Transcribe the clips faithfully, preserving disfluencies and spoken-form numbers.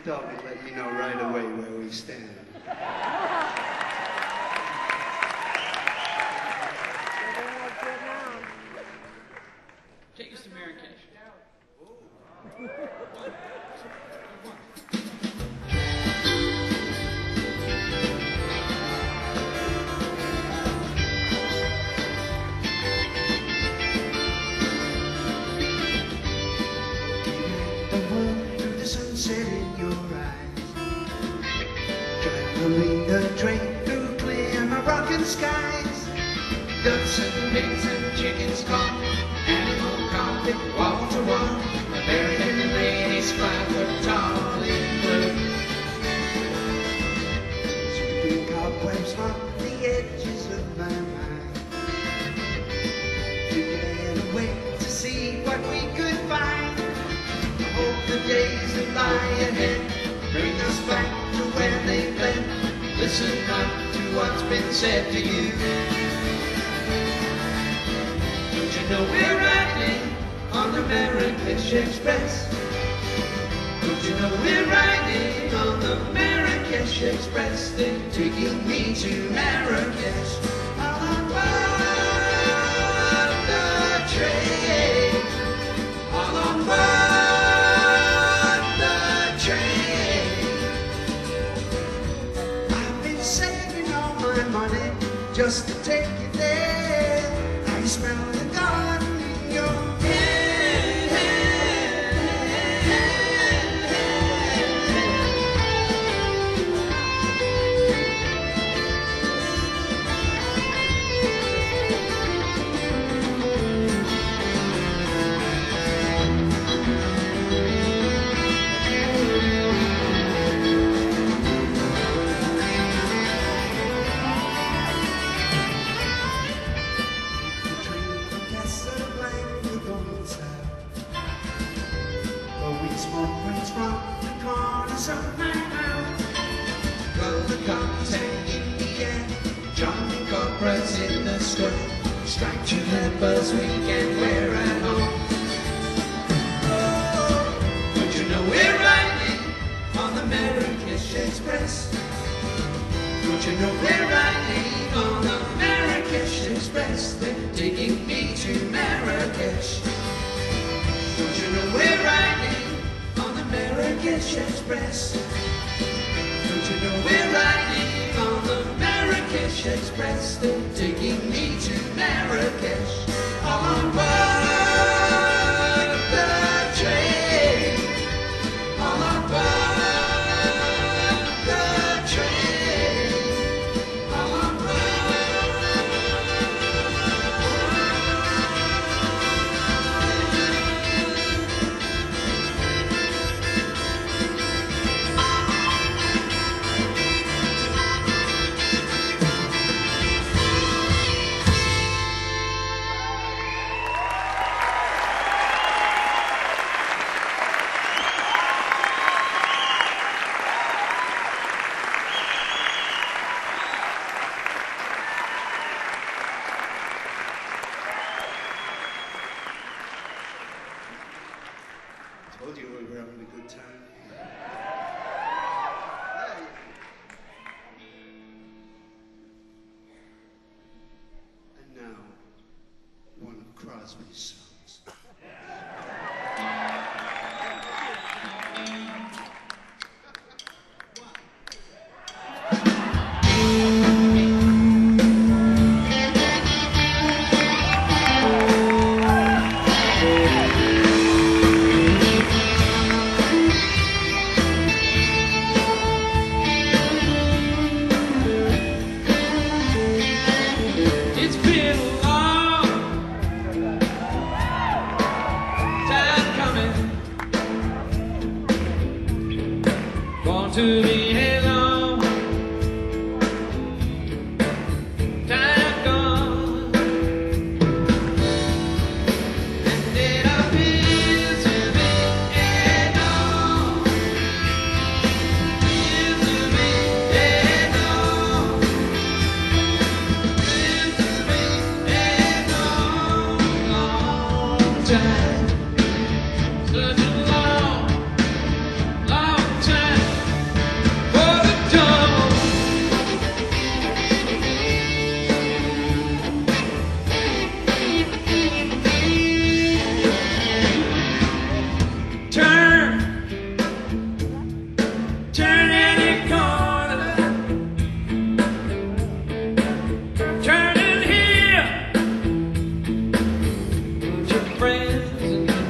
thought we'd let you know right away where we stand. Take us to Marrakesh. Sunset in your eyes, traveling the train through clear Moroccan skies. Ducks and pigs and chickens caught, animal cockpit wall to wall. American ladies fly for tall in blue. Sweeping cobwebs from the edges of my mind, to get away to see what we could find. Hope the days that lie ahead bring us back to where they've been. Listen up to what's been said to you. Don't you know we're riding on the Marrakesh Express? Don't you know we're riding on the Marrakesh Express? They're taking me to Marrakesh. On board the train, all on board. Money just to take you there. I smell the garden in your in the square, striped jumpers we can wear at home. Oh, don't you know we're riding on the Marrakesh Express? Don't you know we're riding on the Marrakesh Express? They're taking me to Marrakesh. Don't you know we're riding on the Marrakesh Express? Don't you know we're riding on the Marrakesh Express? They're taking me to Marrakesh. All on board the train, all on board the train, all on told you we were having a good time. And now, one of Crosby's songs. To be alone, time gone, and it appears to be alone, appears to be alone, appears to be alone, long time, such a long, long time.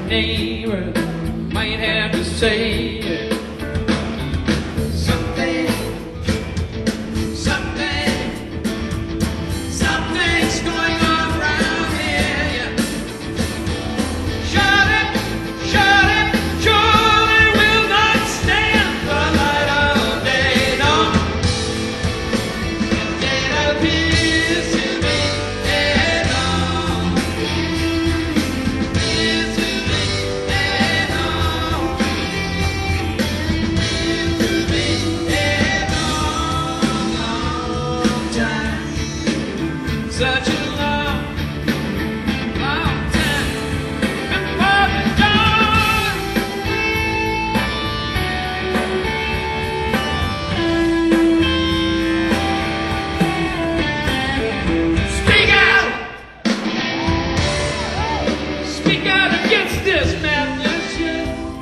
neighbor might have to say it. Something, something, something's going on around here. Yeah. Shut it, shut it, surely will not stand the light of day. No, it appears to me head on. Appears to me head on. Appears to me head on. Long time, such a long, long time before the dawn. Speak out! Speak out against this madness, yeah.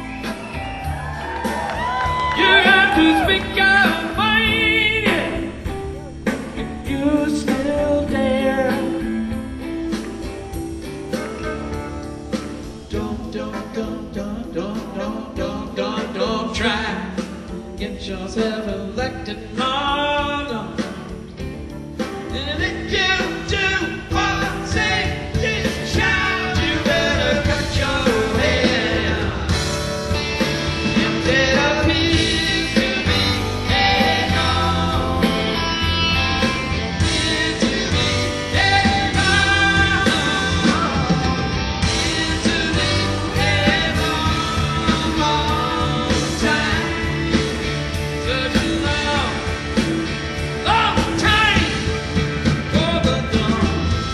You have to speak out and fight it. If you still dare. Don't, don't, don't, don't, don't, don't, don't, don't, don't try. Get yourself elected, no, no. And if you do what I say, this child, you better cut your hair. If it appears to be head on, appears to be head on, appears to be head on. Long time, such a long, long time for the dawn.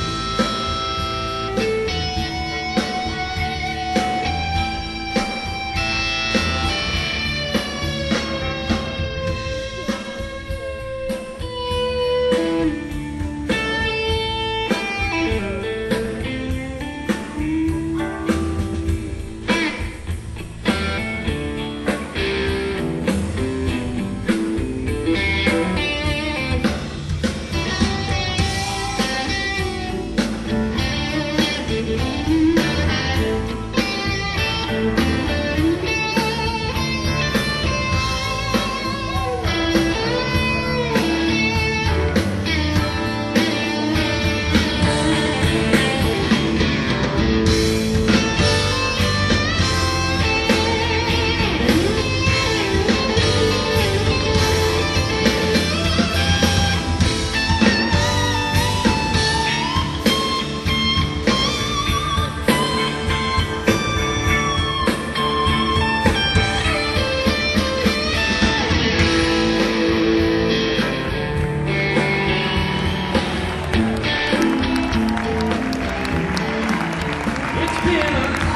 It's been a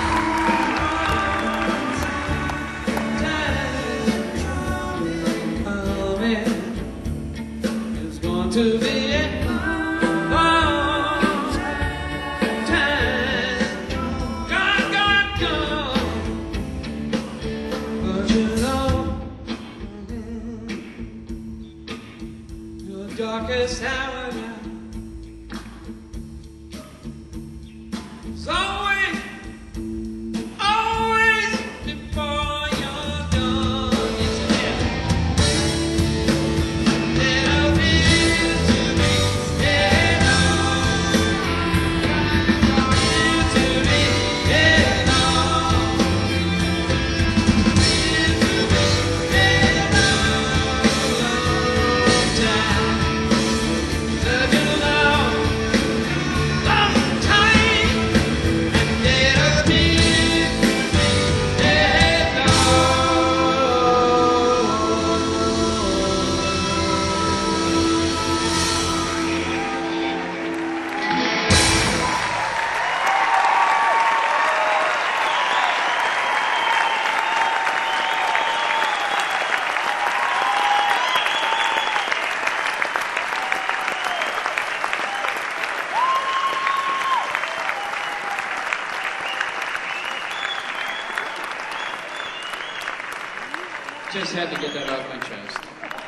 long time. Oh man, it's going to be a long time. Gone, gone, gone. But you know, your darkest hour now. It's always, always before you're done. Yes, it is. It appears to be head on. Appears to be head on. Appears to be head on. Long time. Such a long, long time. It appears to be head on. Just had to get that off my chest.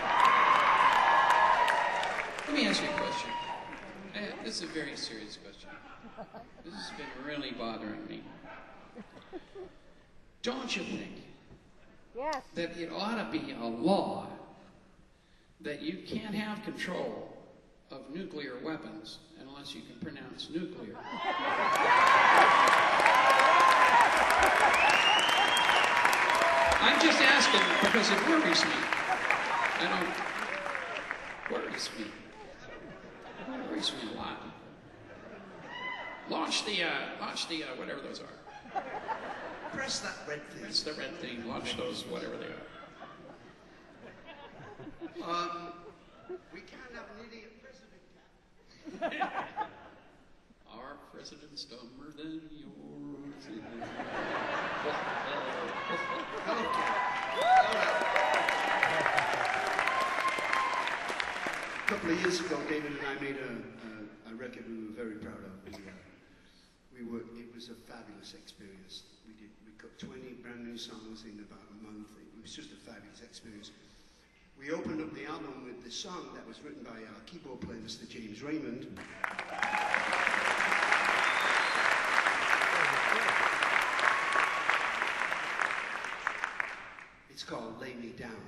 Let me ask you a question. Uh, This is a very serious question. This has been really bothering me. Don't you think Yes. that it ought to be a law that you can't have control of nuclear weapons unless you can pronounce nuclear? I'm just asking because it worries me. I don't, worries me. It worries me a lot. Launch the, uh, launch the, uh, whatever those are. Press that red thing. It's the red thing. Launch those, whatever they are. Um, we can't have an idiot president. Our president's dumber than yours. Okay. A couple of years ago, David and I made a, a, a record we were very proud of. We, uh, we were, it was a fabulous experience. We did, we cut twenty brand new songs in about a month. It was just a fabulous experience. We opened up the album with the song that was written by our keyboard player, Mister James Raymond. It's called Lay Me Down.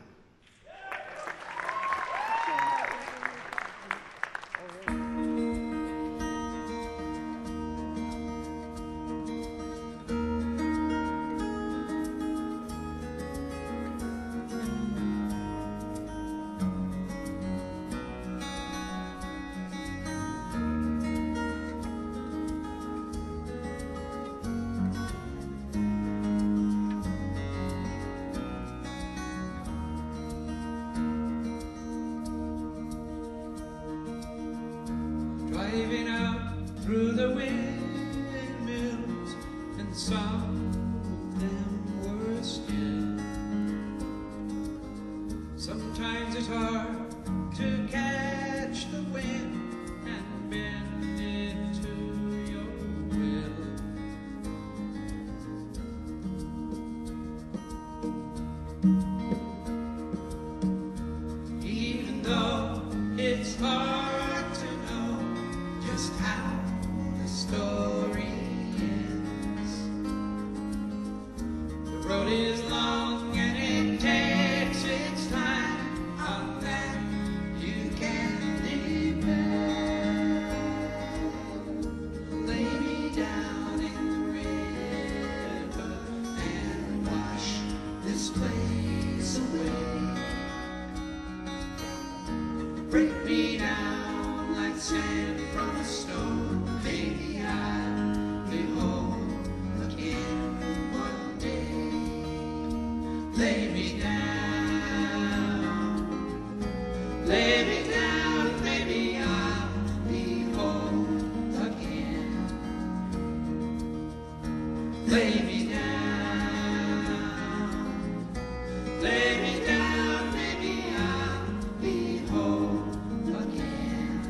Driving out through the windmills, and some of them were still. Sometimes it's hard to catch the wind and bend it to your will. Even though it's hard to know just how the story ends, the road is long and it takes its time. On that you can depend. Lay me down in the river and wash this place away. Break me down like sand from a stone. Maybe I'll be home again one day. Lay me down, lay me down, maybe I'll be home again. Lay me down, lay me down, maybe I'll be home again.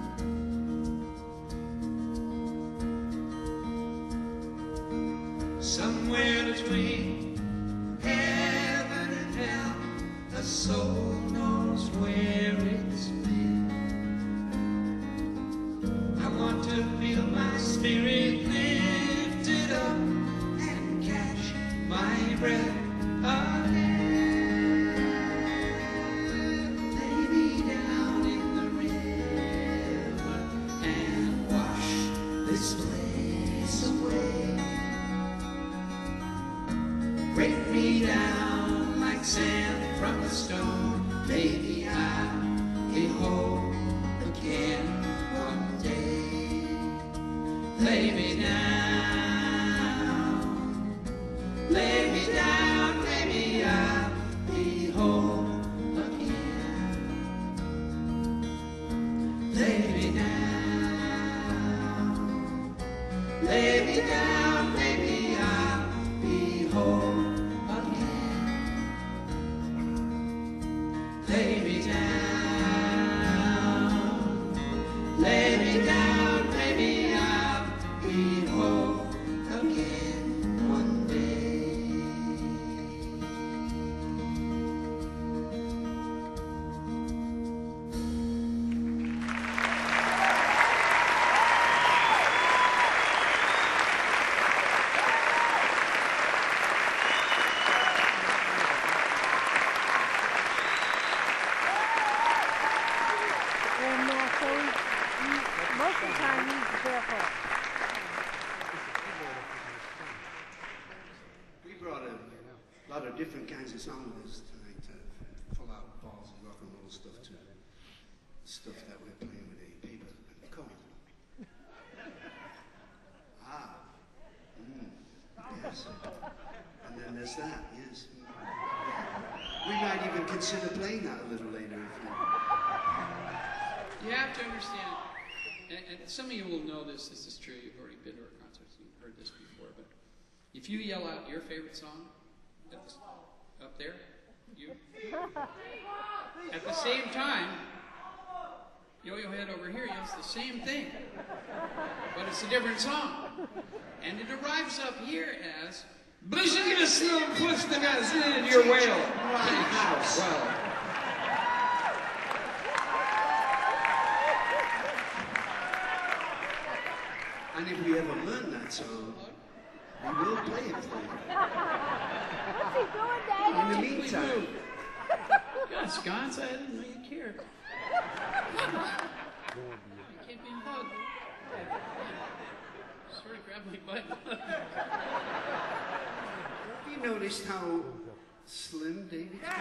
Somewhere between heaven and hell, a soul knows where it's been. I want to feel my spirit lifted up and catch my breath again. Lay me down in the river and wash this place away. Break me down like sand from a stone. Maybe I'll be home again one day. Lay me down, lay me down, maybe I'll be home again. Lay me down, lay me down, maybe I'll be home again. Lay me down, lay me down, maybe I'll be home again one day. of different kinds of songs tonight, uh, full out balls of rock and roll stuff to stuff that we're playing with a paper and coin. Ah, mm, yes. And then there's that, yes. We might even consider playing that a little later if you... You have to understand, and, and some of you will know this, this is true, you've already been to our concerts, you've heard this before, but if you yell out your favorite song at the, up there, you, at the same time, Yo-Yo Head over here yells the same thing, but it's a different song. And it arrives up here as, Blizzingus no Pustagas in your whale. House. Well, And if we ever learn that song, we will play it for you. What's he doing, Dad? In the meantime, God, sconce, I didn't know you cared. You can't be hugged. Sort of grab my butt. have you noticed how slim David is?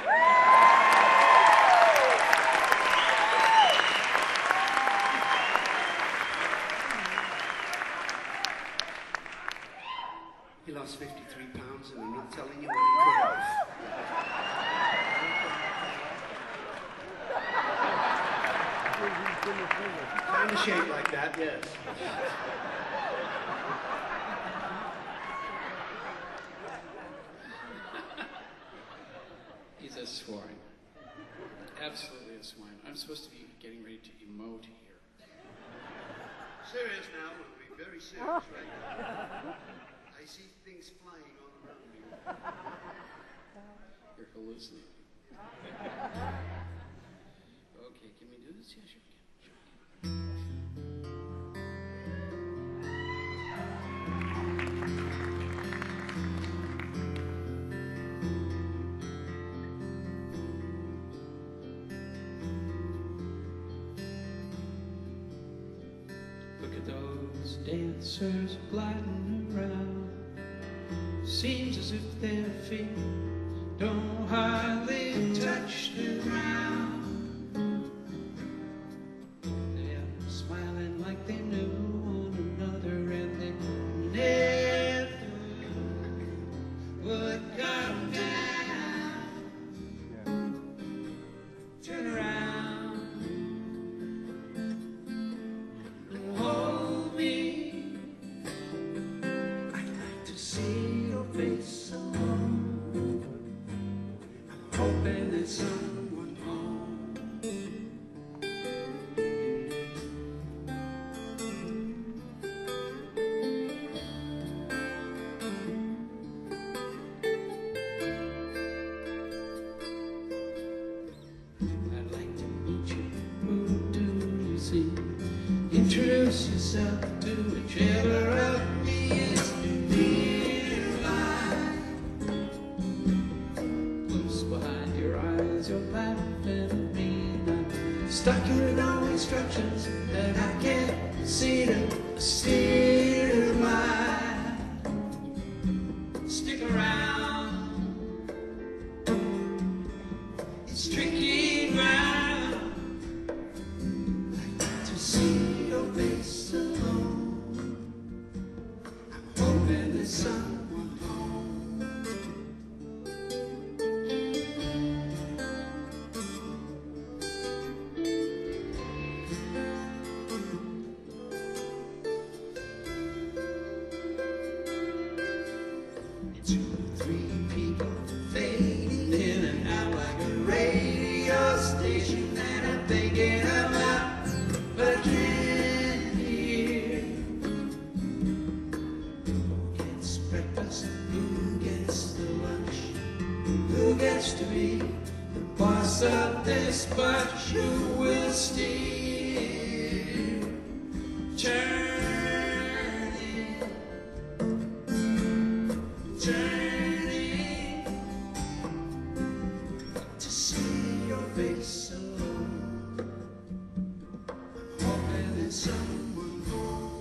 He lost fifty-three pounds, and I'm not telling you what he cut off. Kind of shaped like that, yes. He's a swine. Absolutely a swine. I'm supposed to be getting ready to emote here. Serious now, we'll be very serious right now. I see things flying all around me. You're hallucinating. Okay, can we do this? Yeah, sure we can. Sure we can. Look at those dancers gliding around. Seems as if their feet don't hardly touch the ground. They're smiling like they knew one another, and they never would come down. Turn around and hold me. I'd like to see your face alone. I'm hoping there's someone home. I'd like to meet you. Who do you see? Introduce yourself to whichever of me is near line. Close behind your eyes, you're laughing at me. I'm stuck with no instructions that I can't see to steer mine. Stick around. It's tricky ground. I'd like to see your face alone. I'm hoping there's someone home. Two, three people fading in and out like a radio station that I'm thinking about, but I can't hear. Who gets breakfast? Who gets the lunch? Who gets to be the boss of this bunch? Who will steer? Turning, turning to see your face alone. I'm hoping there's someone home.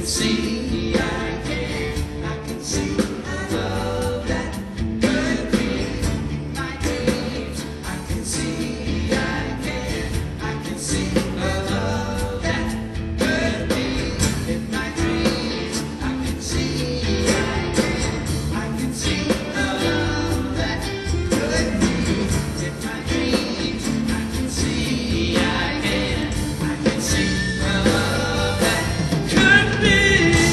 can see, I can, I can see a love that could be in my dreams. I can see, I can, I can see a love that could be in my dreams. I can see, I can, I can see a love that could be in my dreams. I can see, I can, I can see a love that could be.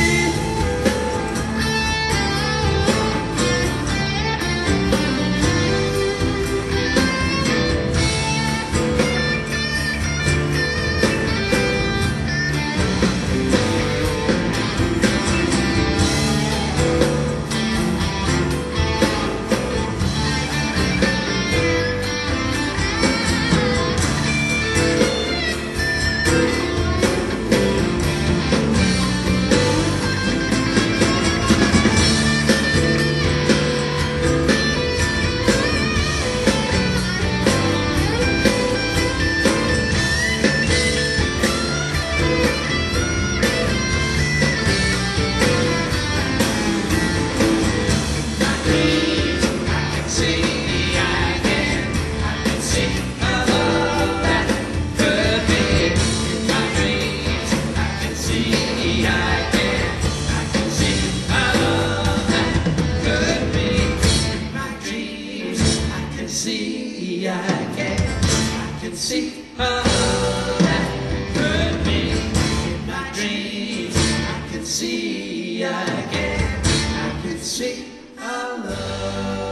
See, I can, I can see a love that could be in my dreams. I can see, I can, I can see a love.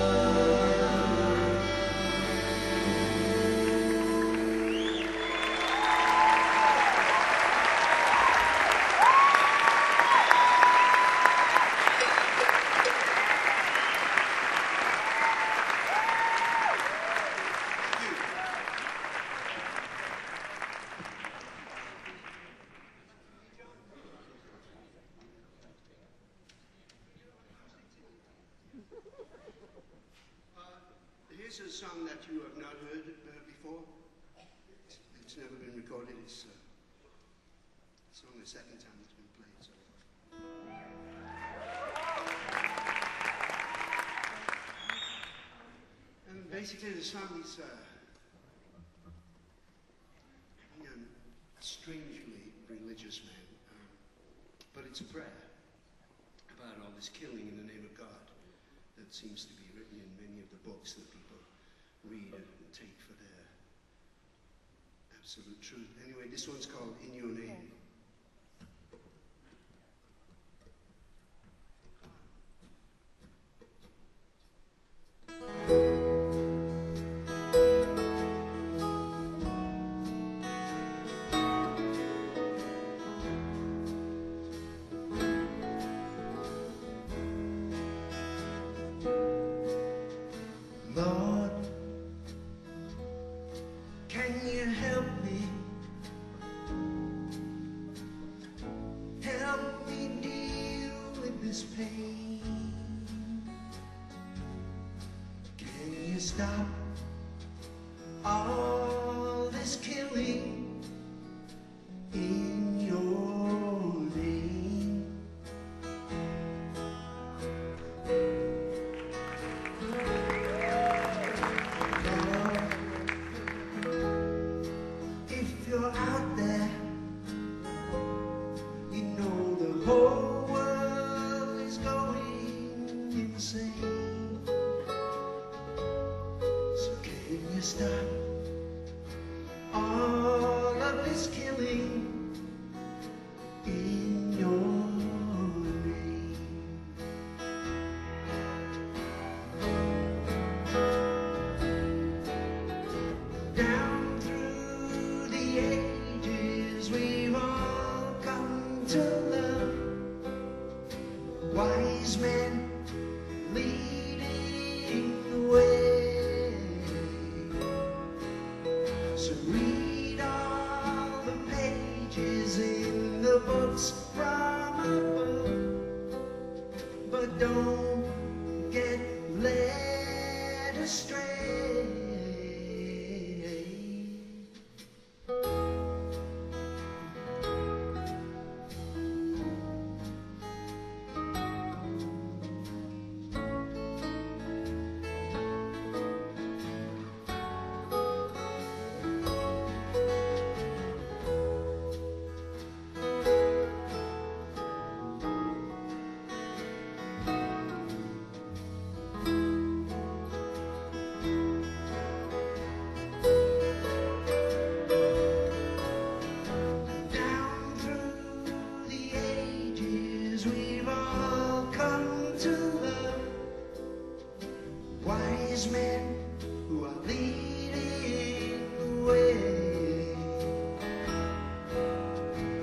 Here's a song that you have not heard uh, before. It's, it's never been recorded. It's, uh, it's only the second time it's been played. So. And basically, the song is uh, you know, a strangely religious man, um, but it's a prayer about all this killing in the name of God that seems to be written in many of the books that people read and take for their absolute truth. Anyway, this one's called In Your Name. Lord, can you help me? Help me deal with this pain. Can you stop all this killing in your name? If you're out there, you know the whole world is going insane. So can you stop all of this killing in your name? Down through the ages, we've all come to love. Wise men leading the way. So read all the pages in the books from above, but don't get led astray.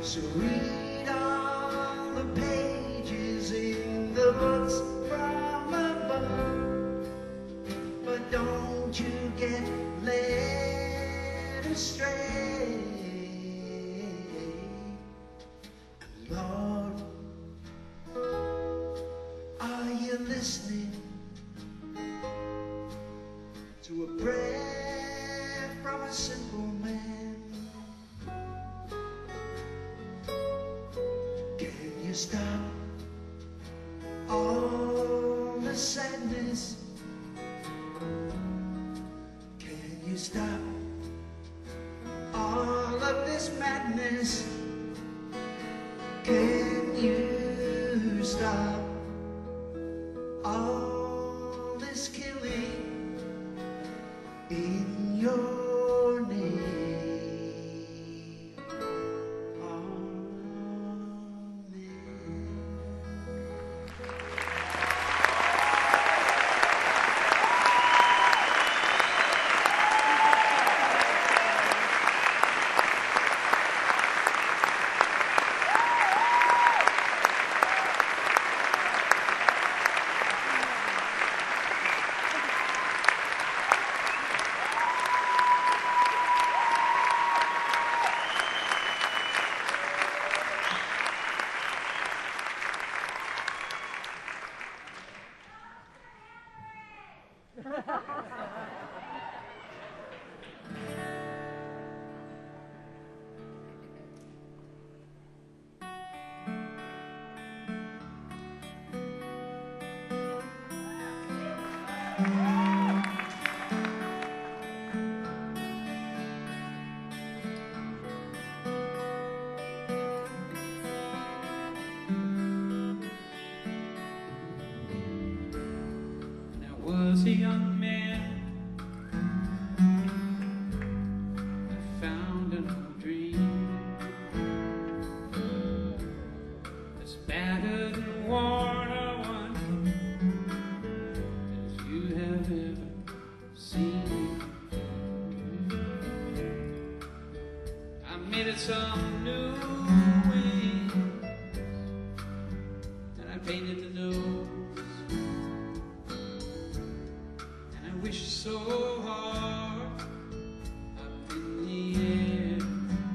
So read all the pages in the books from above, but don't you get led astray. Lord, are you listening to a prayer from a simple man? Can you stop all the sadness? Can you stop all of this madness? Can you stop all this killing in your name? Was a young man, I found an old dream, as battered and worn a one as you have ever seen. I made it some new way, and I painted the nose. I wish so hard up in the air.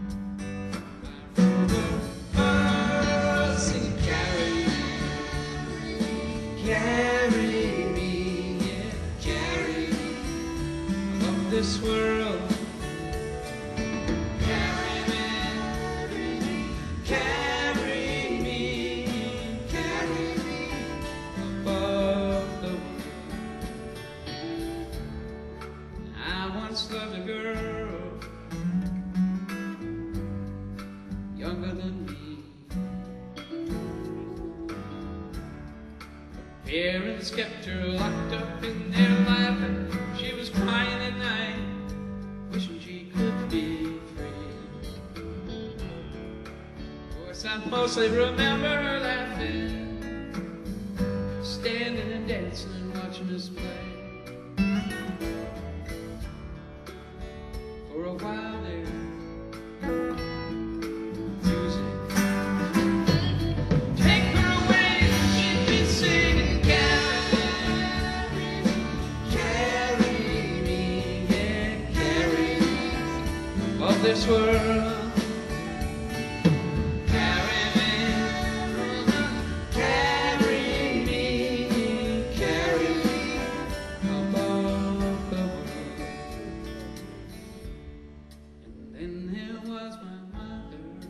I rode a bus and carry me, carry me, yeah, carry me above this world. Carry me, carry me, carry me above the world. I once loved a girl younger than me. Parents kept her locked up in their life, and she was crying at night, wishing she could be free. Of course, I mostly remember her laughing, standing and dancing and watching us play. For a while there, music, take her away, she'd be singing, carry me, carry me, yeah, carry me above this world. Carry me, carry me, carry me above the world. And there was my mother.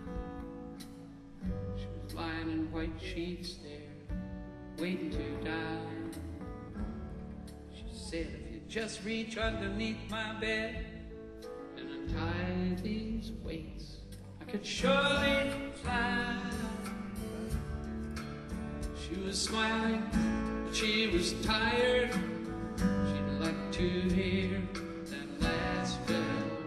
She was lying in white sheets there, waiting to die. She said, if you just reach underneath my bed and untie these weights, I could surely fly. She was smiling, but she was tired. She'd like to hear that last bell.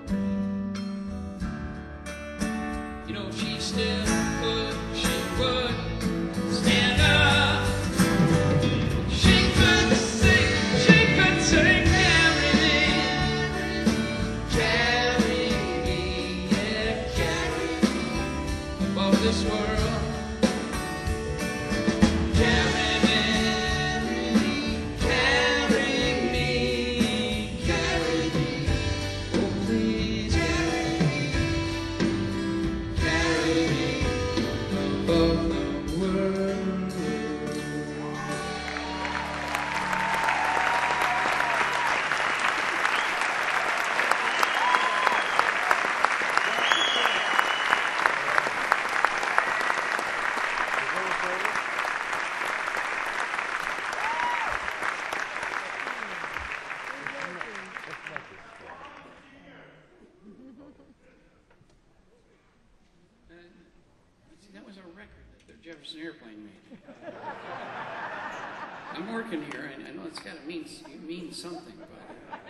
You know, she still could, she would stand up. She could sing, she could sing, carry me, carry me, yeah, carry me above this world. Carry me, carry me, carry me. Oh, please carry me, carry me above the world. Uh, see, that was a record that the Jefferson Airplane made. I'm working here, and I know it's got to mean mean something, but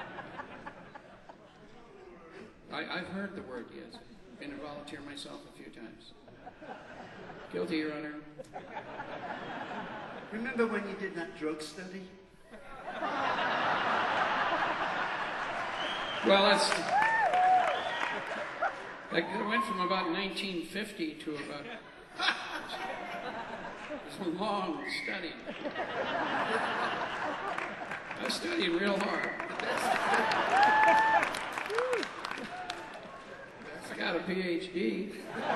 I, I've heard the word, yes. Been a volunteer myself a few times. Guilty, Your Honor. Remember when you did that drug study? Well, that's. Like, it went from about nineteen fifty to about. It was a long study. I studied real hard. I got a P H D.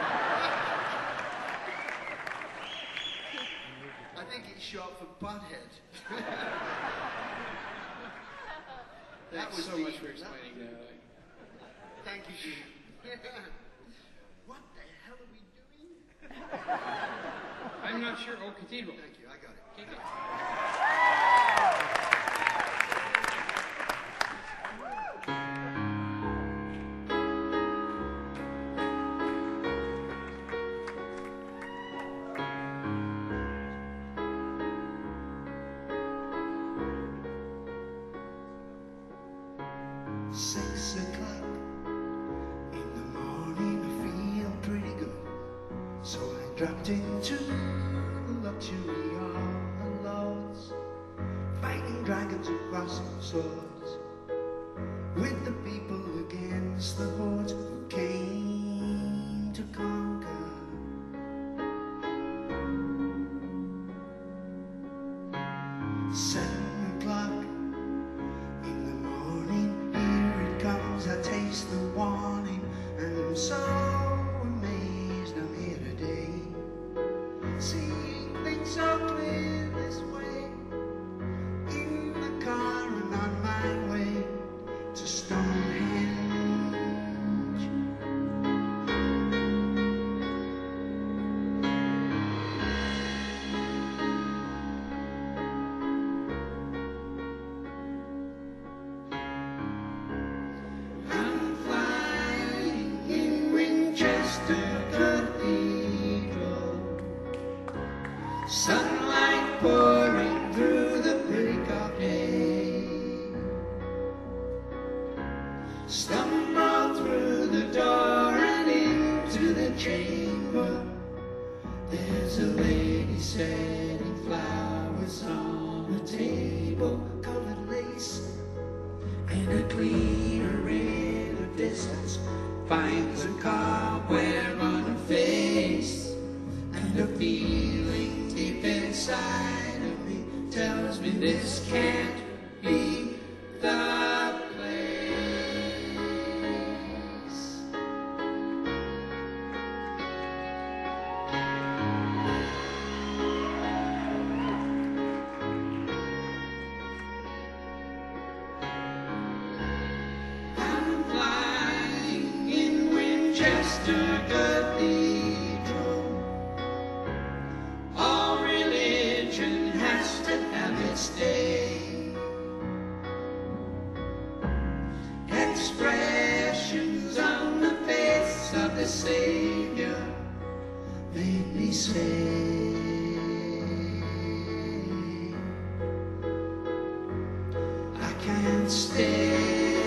I think it's short for butthead. That Thanks was so the- much for explaining that. Thank you, Gene. What the hell are we doing? I'm not sure. Oh, Cathedral. Thank you, I got it. Take it. Six o'clock in the morning, I feel pretty good. So I dropped into the luxury of the lords, fighting dragons with crossing swords, with the people against the hordes who came to conquer. Seven o'clock in the morning, here it comes, I taste the warning, and I'm so amazed I'm here today, seeing things so clear this way, in the car and on my way to Stonehenge. I'm flying in Winchester Cathedral, sunlight pouring through the break of day. Stumble through the door and into the chamber. There's a lady setting flowers on a table, colored lace, and a cleaner in the distance finds a cobweb on her face, and a feeling deep inside of me tells me this can't be the place. I'm flying in Winchester Cathedral. All religion has to have its day. Expressions on the face of the Savior made me say, I can't stay.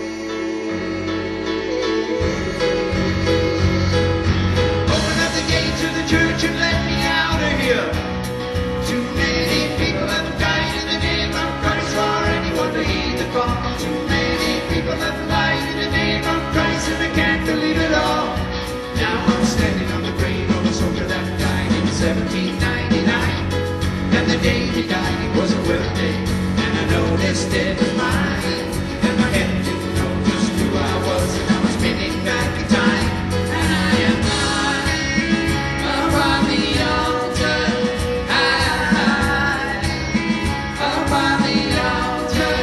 Open up the gates of the church and let me out of here. Too many people have died in the name of Christ for anyone to heed the call. Too many people have died in the name of Christ and they can't believe it all. Now I'm standing on the grave of a seventeen ninety-nine. And the day he died, it was a birthday. And I noticed it was mine. And my head didn't know just who I was. And I was spinning back in time. And I am lying upon the altar. High upon the altar.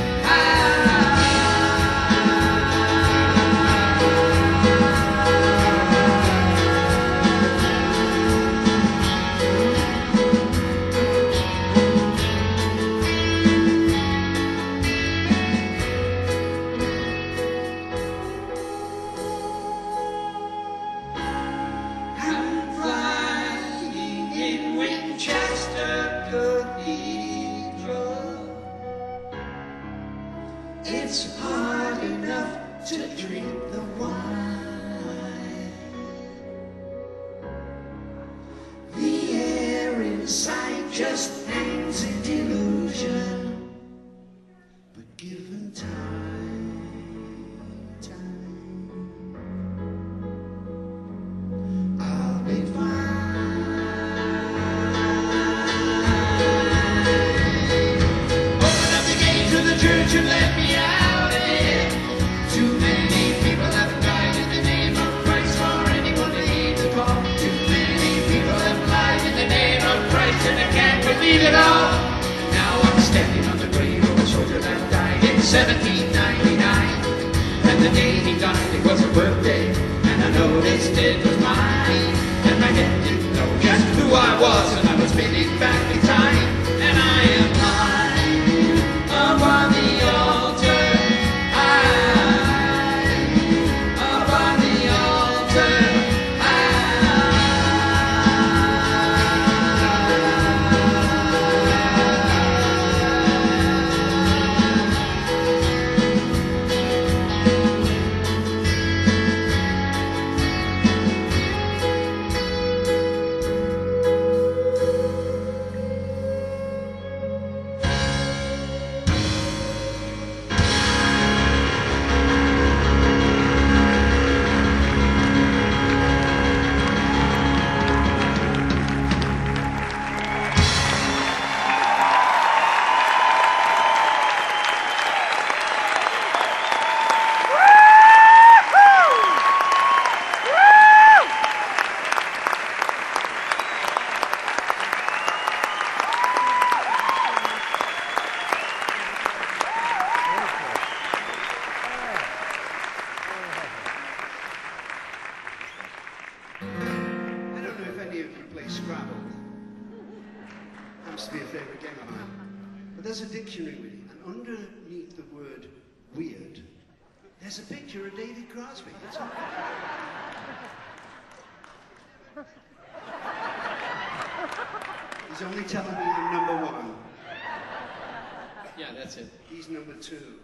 I'm flying in Winchester Cathedral. It's hard enough to drink the wine. The air inside just hangs in delusion. But given time, time, I'll be fine. Open up the gate to the church and let me out in. Too many people have died in the name of Christ for anyone to heed the call. Too many people have lied in the name of Christ and I can't believe it all. Now I'm standing on the grave of a soldier that died in seventeen ninety-nine. And the day he died, it was a birthday. And I noticed it was mine. And my head didn't know just who I was. And I was spinning back in time. And I am lying upon the altar. High upon the altar. I don't know if any of you play Scrabble. Happens to be a favourite game of mine. But there's a dictionary with it, and underneath the word weird, there's a picture of David Crosby. That's all. He's only telling me I'm number one. Yeah, that's it. He's number two.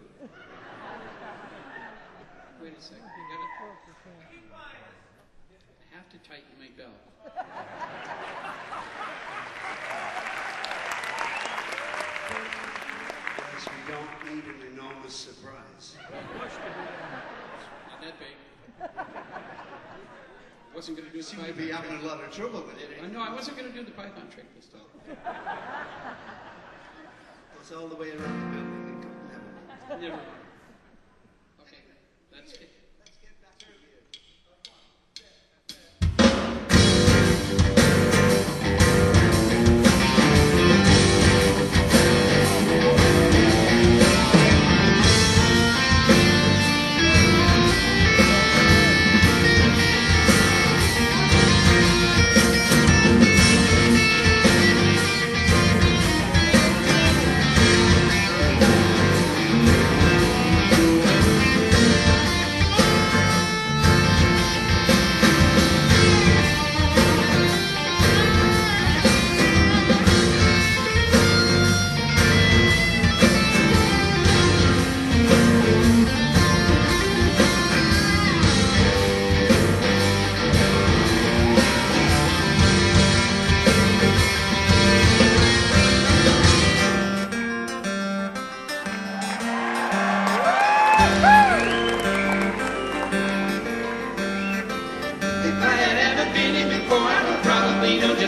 Wait a second. You gotta. I have to tighten my belt. Yes, we don't need an enormous surprise. Not that big. Wasn't going to do the Seem to python be trick. having a lot of trouble with it. I know, I wasn't going to do the python trick this time. It's all the way around the building. Never mind. Never mind. Okay, that's it.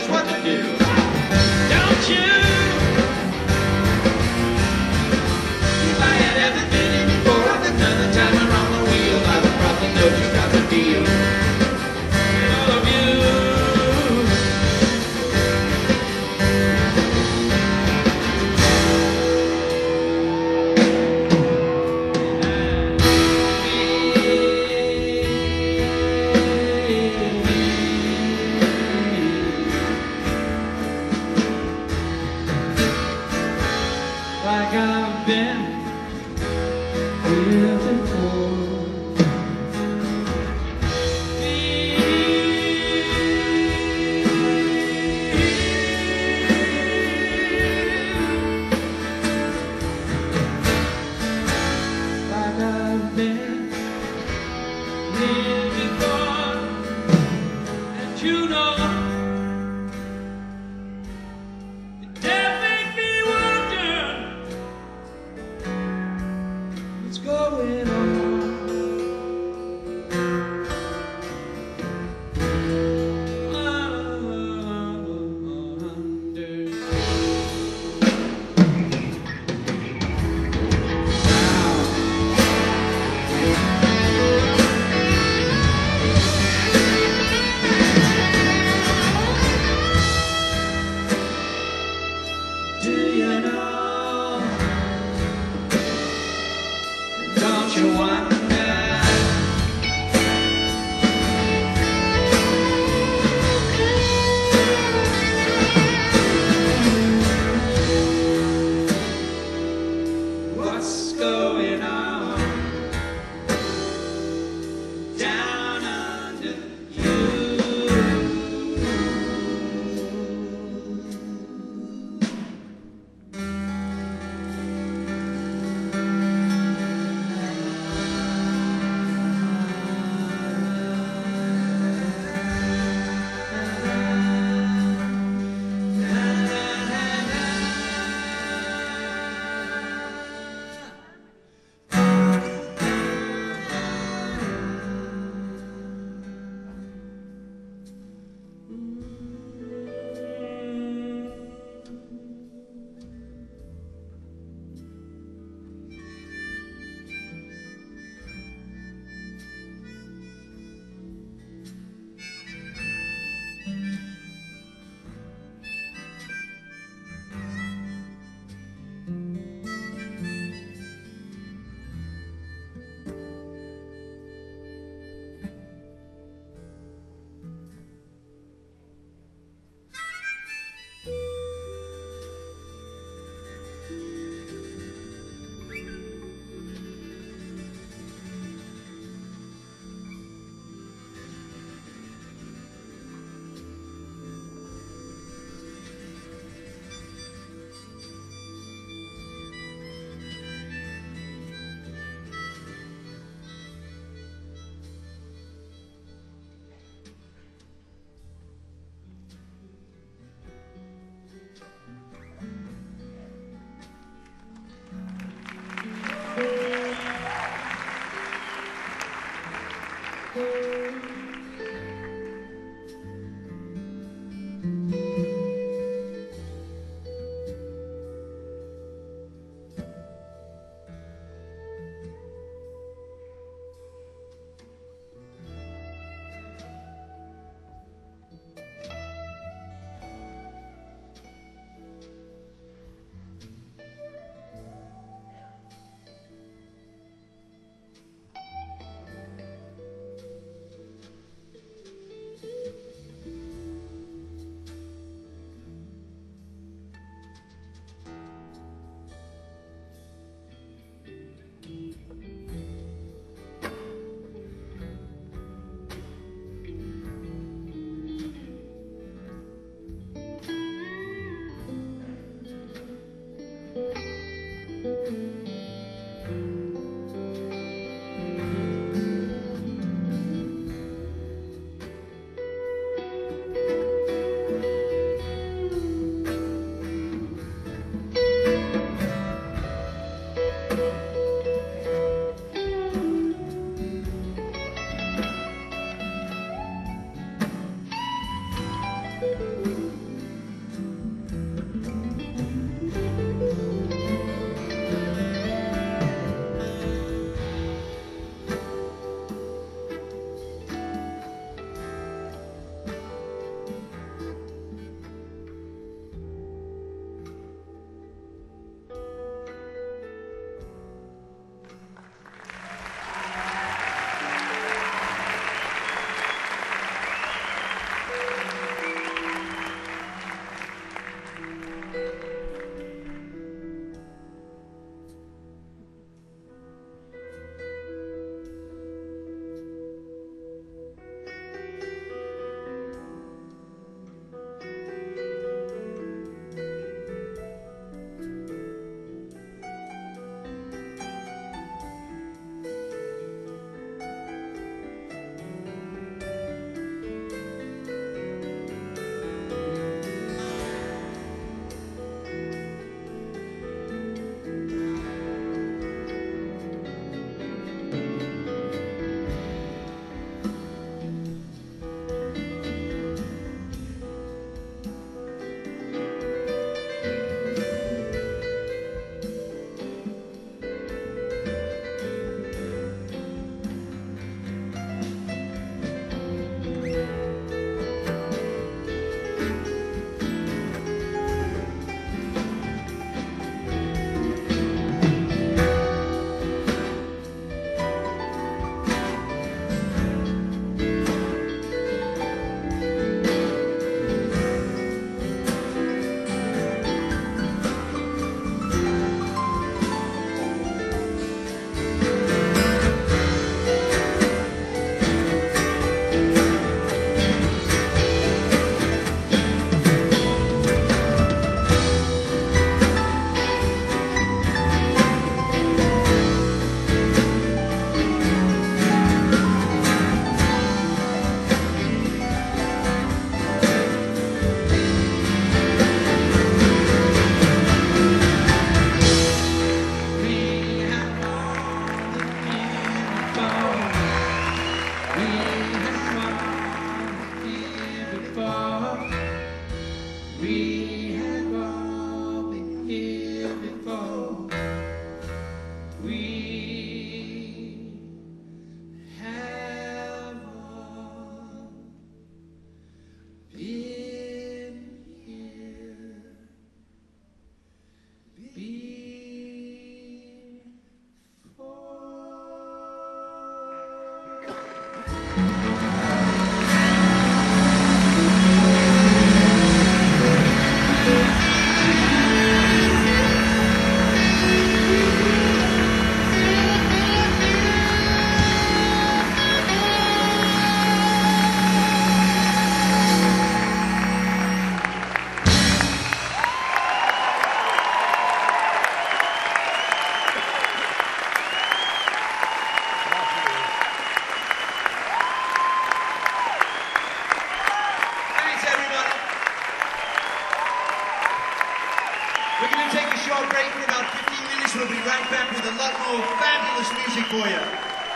just what to do. Don't you? If I had ever been in before, another time around the wheel, I would probably know just how to deal. And all of you. Like I've been here before. Like I've been here before. And you know it does make me wonder what's going on. I wonder. We have all been here before. We have all been here Thanks, everybody. We're going to take a short break for about fifteen minutes. We'll be right back with a lot more fabulous music for you.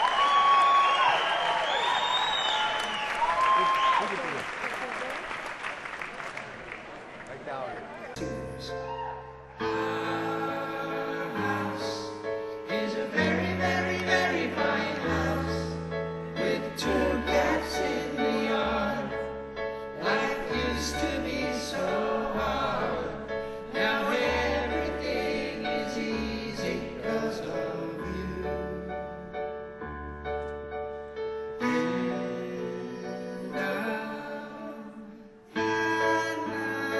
Our house is a very, very, very fine house with two cats in the yard. Life used to be so hard. Now everything is easy because of you. And now, and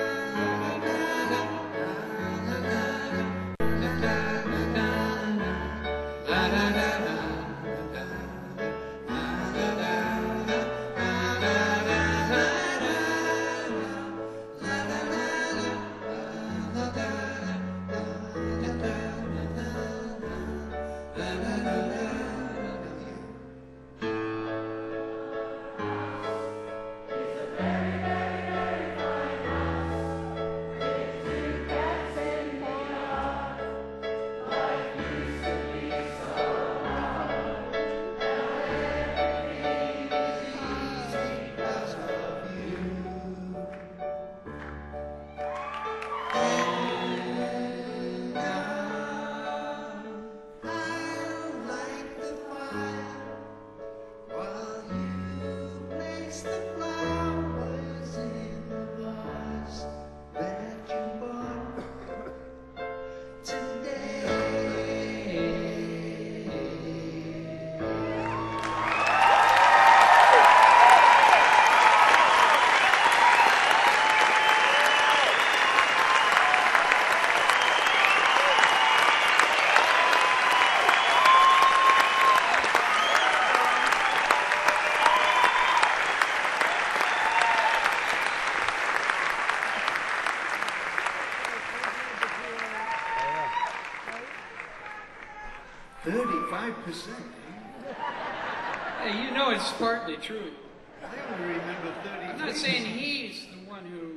thirty-five percent. Hey, you know it's partly true. I only remember thirty. I'm not saying he's the one who.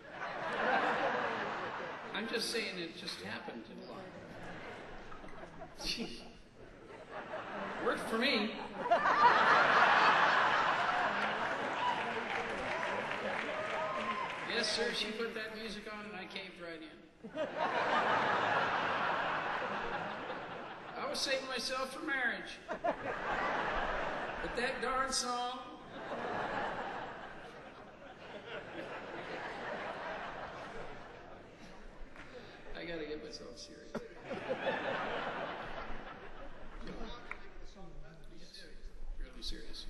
I'm just saying it just happened in a lot. Jeez. Worked for me. Yes, sir, she put that music on and I caved right in. I was saving myself for marriage. But that darn song. I gotta get myself serious. Yes, really serious.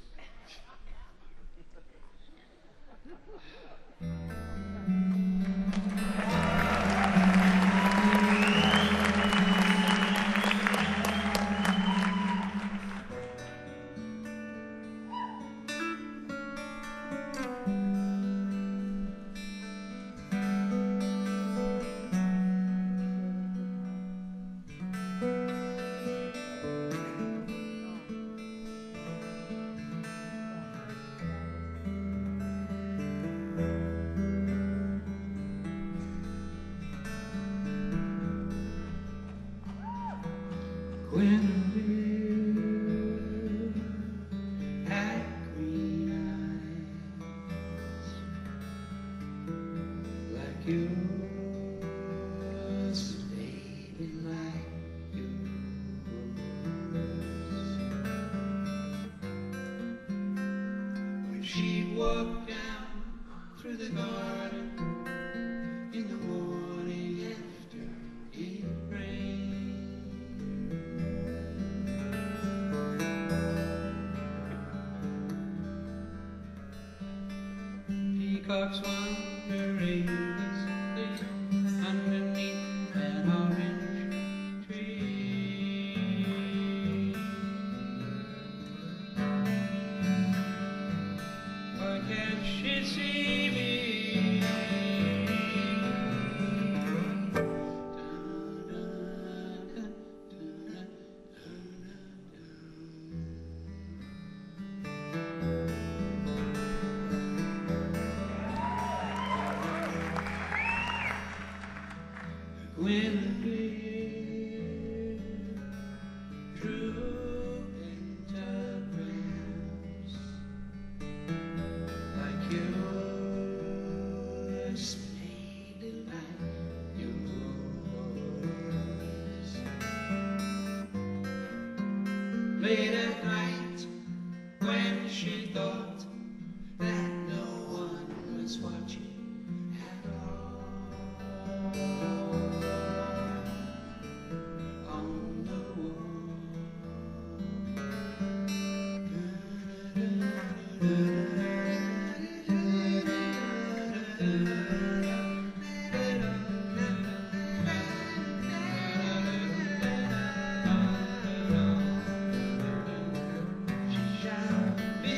like yours, baby, like she walked down through the garden in the morning after it rained. Peacocks wandering easily underneath an orange tree. Why can't she see me? Guinevere drew pentagrams like yours, made like yours. Late at night, when she thought that no one was watching at all, on the wall. She shall be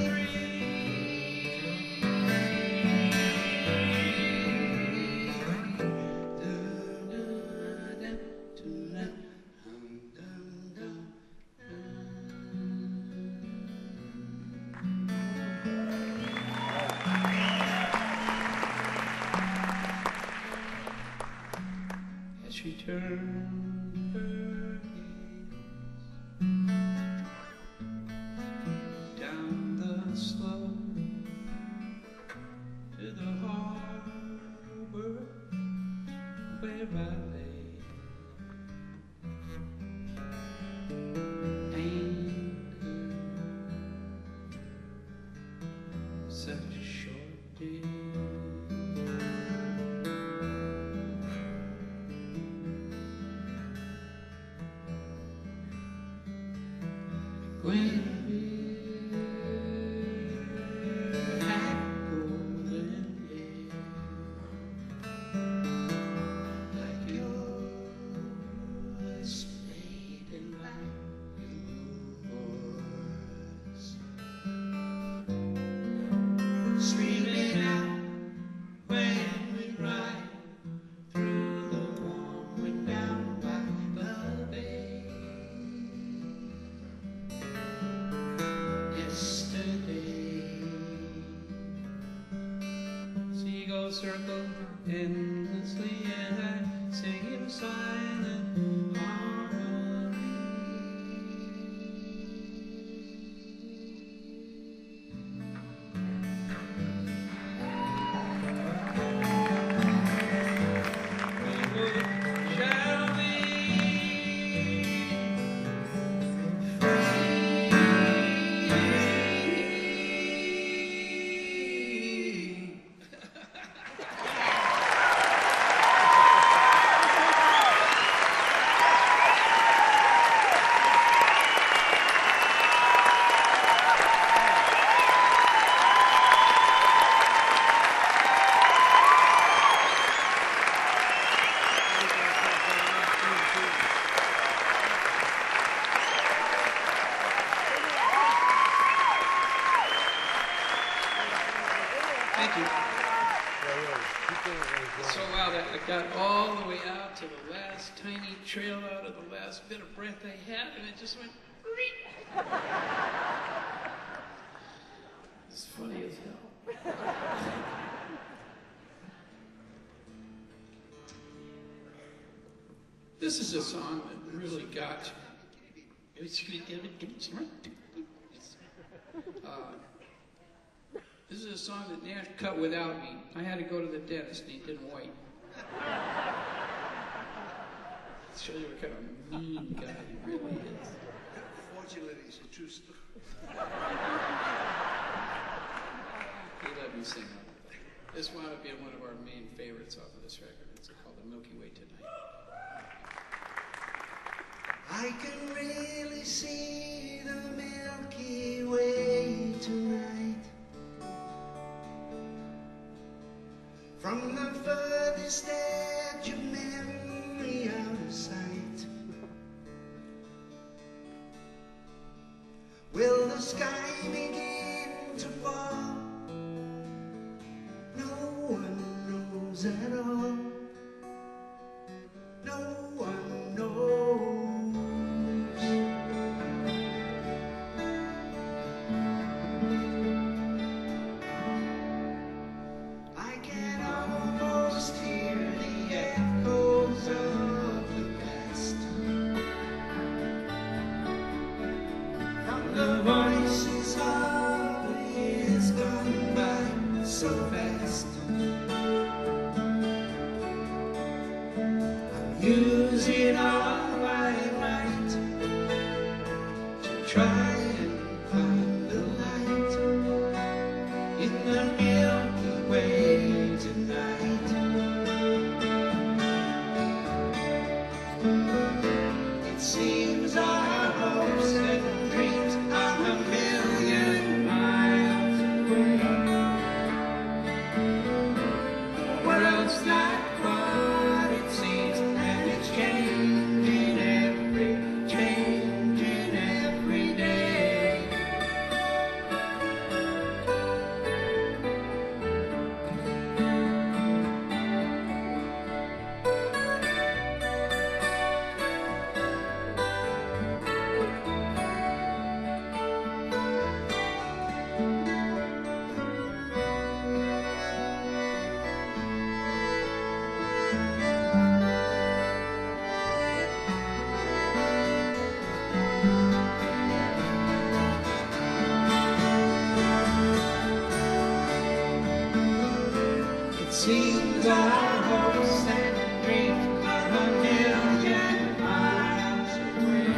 as she turned her gaze down the slope to the harbor where I lay anchored, such a short day. Guinevere had golden hair like yours, maiden like yours, streaming out when we ride through the warm wind down by the bay. Yesterday, seagulls circle endlessly, and I sing in silent harmony. Shall we? Thank you. So wow, that I got all the way out to the last tiny trail out of the last bit of breath I had, and it just went. It's funny as hell. This is a song that really got. Uh, This is a song that Nash cut without me. I had to go to the dentist and he didn't wait. It shows you what kind of mean guy he really is. Fortunately, it's a true story. He let me sing on it. This wound up being one of our main favorites off of this record. It's called The Milky Way Tonight. I can really see the Milky Way tonight. From the furthest edge of memory out of sight. Will the sky begin to fall? No one knows at all. No one knows. I can almost hear the echoes of the past from the voices of the years gone by so fast. I'm using all my might to try and find the light in the Milky Way tonight. It seems our hopes and dreams are a million miles away. The world's not what it seems, and it's changing every, changing every day. It seems our hopes and dreams are a million miles away.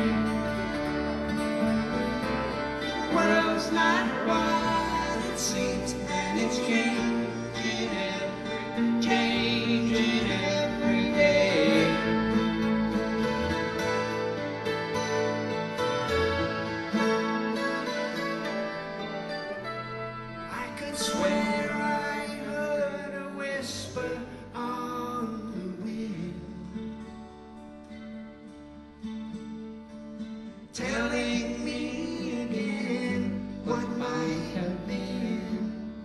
The world's not what it seems, and it's changing every, changing every day. I could swear I heard a whisper on the wind, telling me again what might have been.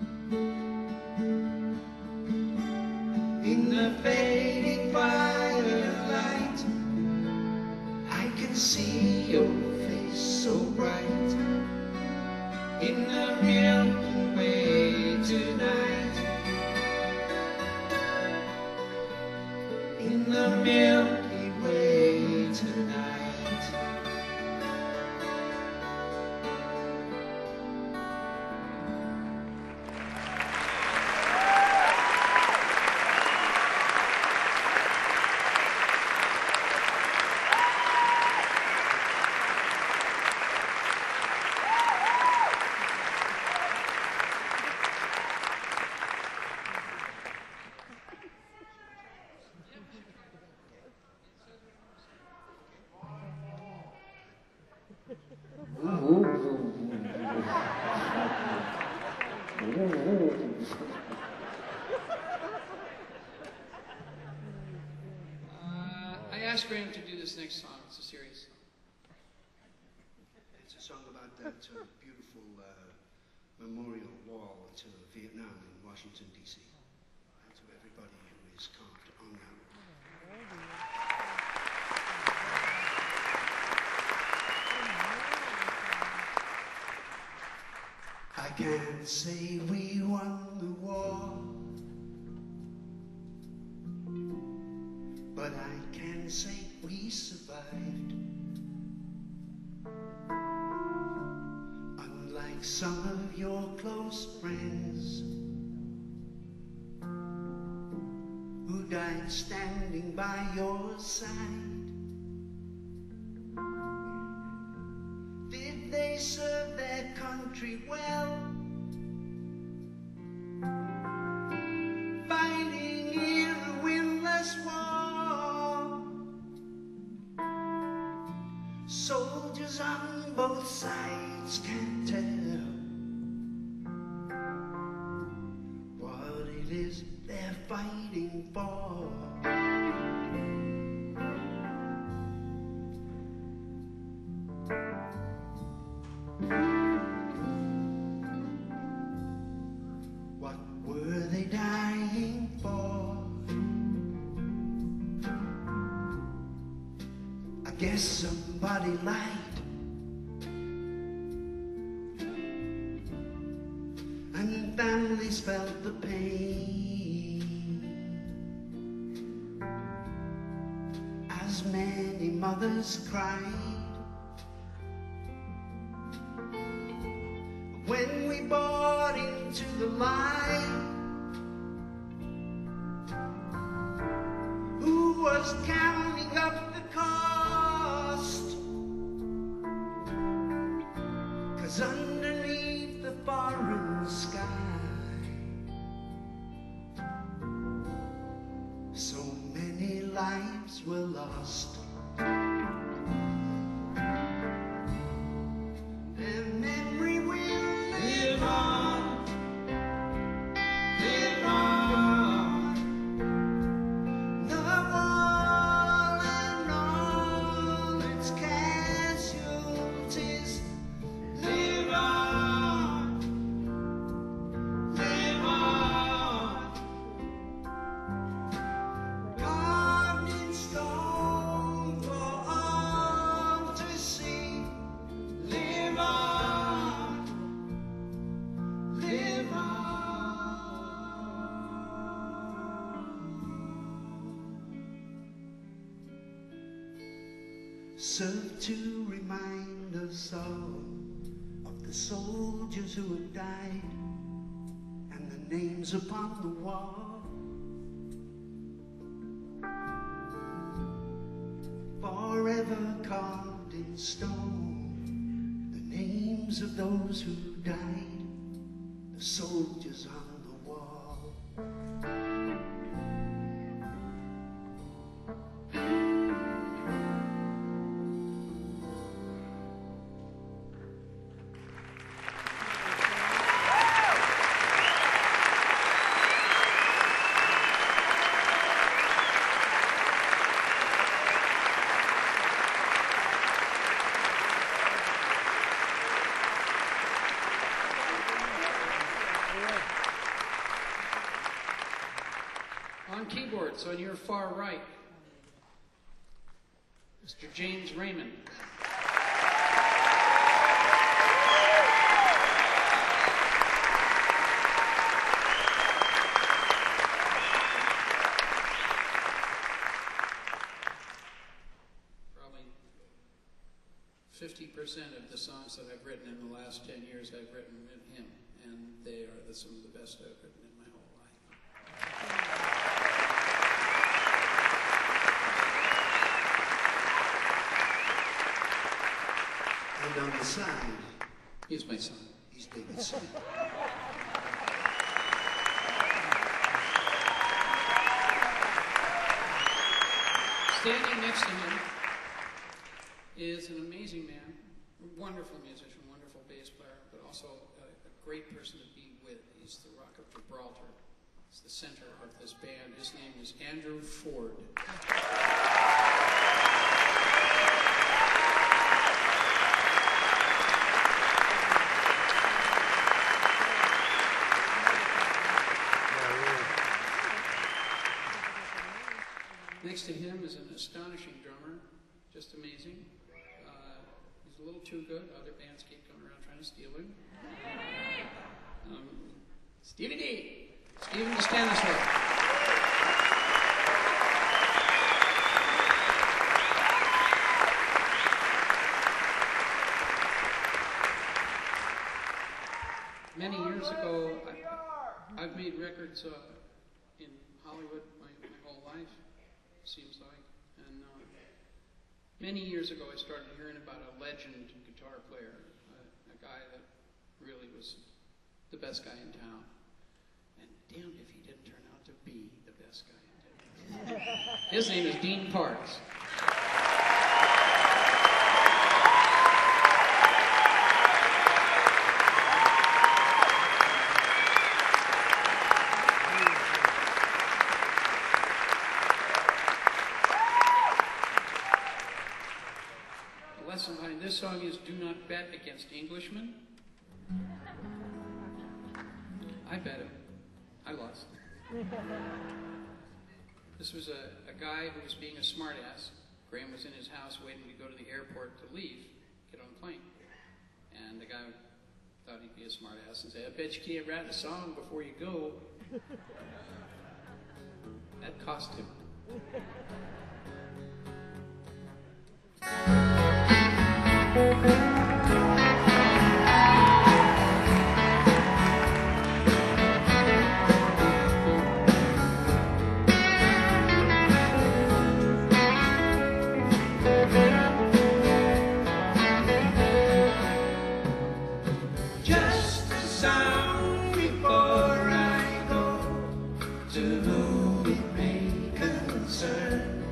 In the fading firelight, I can see your face so bright. In the Milky Way tonight. In the Milky Way tonight. Uh, I asked Graham to do this next song. It's a serious song. It's a song about that uh, beautiful uh, memorial wall to Vietnam in Washington, D C And to everybody who is carved on that wall. I can't say we won the war, but I can say we survived. Unlike like some of your close friends who died standing by your side. Did they serve their country well, fighting in a windless war? Soldiers on both sides can tell what it is they're fighting for. What were they dying for? I guess somebody lied, and families felt the pain as many mothers cried. When we bought into the lie, who was counting up the cost? 'Cause underneath the foreign sky, so many lives were lost. Their memory will live on, live on. The wall and all its casualties live on, live on. Carved in stone for all to see. Live on, live on. Serve to remind us all of the soldiers who have died and the names upon the wall. Forever carved in stone, the names of those who died, the soldiers on the wall. On keyboards, on your far right, Mister James Raymond. Probably fifty percent of the songs that I've written in the last ten years I've written with him, and they are the, some of the best I've written in my whole life. And on the side, He's my son. he's David's son. Standing next to him is an amazing man, wonderful musician, wonderful bass player, but also a, a great person to be with. He's the Rock of Gibraltar. He's the center of this band. His name is Andrew Ford. Next to him is an astonishing drummer, just amazing. Uh, he's a little too good. Other bands keep coming around trying to steal him. Um, Stevie D. Stephen Stanisław. Hollywood my, my whole life, seems like. And uh, many years ago, I started hearing about a legend guitar player, a, a guy that really was the best guy in town. And damned if he didn't turn out to be the best guy in town. His name is Dean Parks. The lesson behind this song is do not bet against Englishmen. I bet him. I lost. This was a, a guy who was being a smartass. Graham was in his house waiting to go to the airport to leave, get on the plane. And the guy thought he'd be a smartass and say, I bet you can't write a song before you go. That cost him. Just a sound before I go to whom it may concern.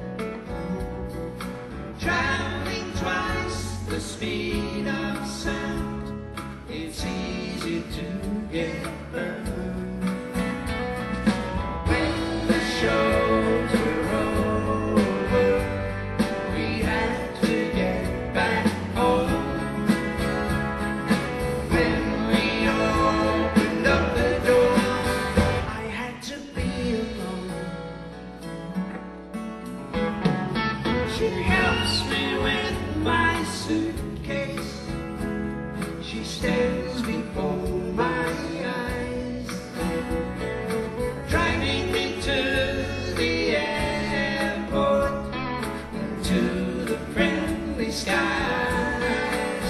Traveling twice the speed of sound, it's easy to get burned. When the shows were over, we had to get back home. When we opened up the door, I had to be alone. She helps me with my suitcase. She stands before my eyes, driving me to the airport, to the friendly skies.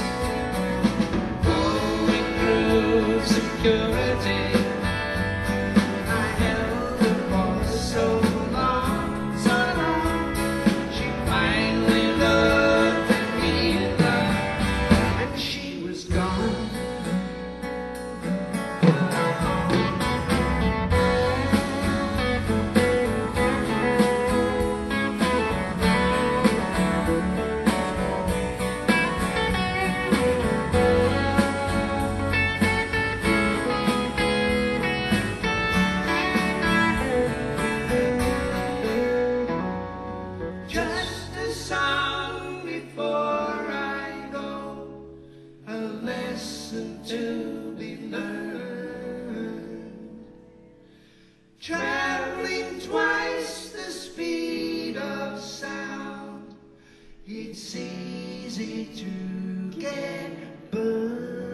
Going through security, I held her for so long, so long. She finally looked at me in love, and she was gone. Just a song before I go, a lesson to be learned. Traveling twice the speed of sound, it's easy to get burned.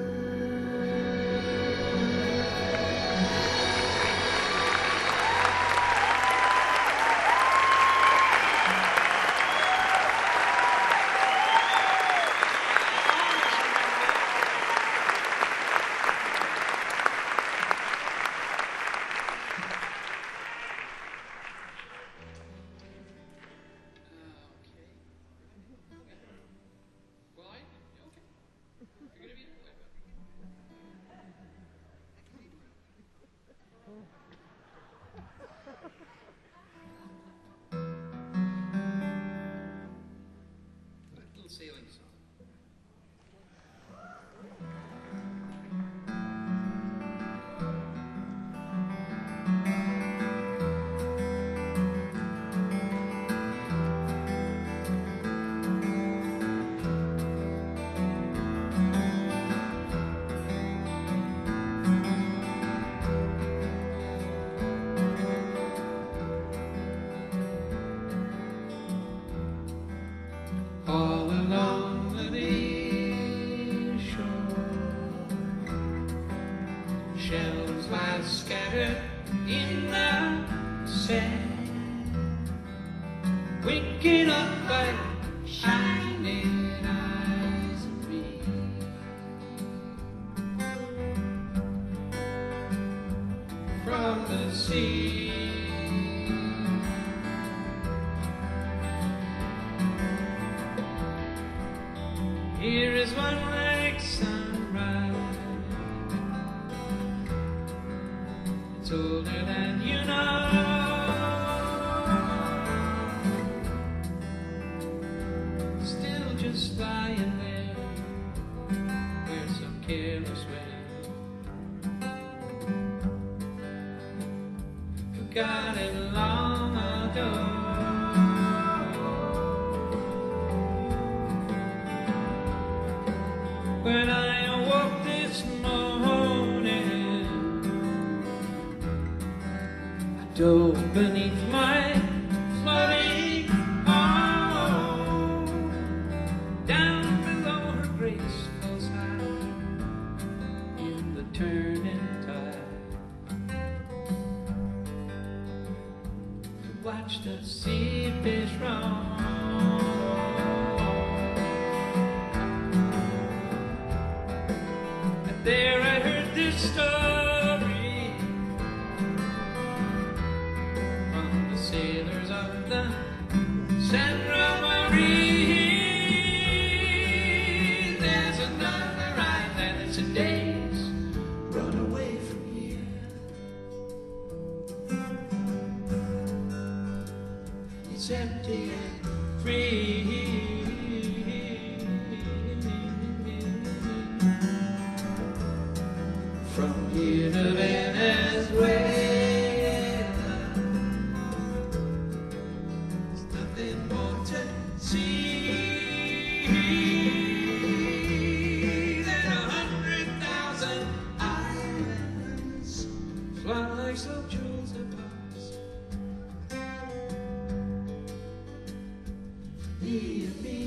Well, I, okay. You're gonna be a little sailing song. All along the lee shore, shells lie scattered in the sand, winking up like shining eyes at me. From the sea got it long ago. When I awoke this morning, I dove beneath my floating home, down below her graceful side in the turning tide, to watch the sea fish roam. There I heard this story from the sailors of the Sandra Marie. There's another island, it's a day's run away from here. It's empty and free. From here to Venezuela, there's nothing more to see than a hundred thousand islands fly like some jewels upon us. For thee and me.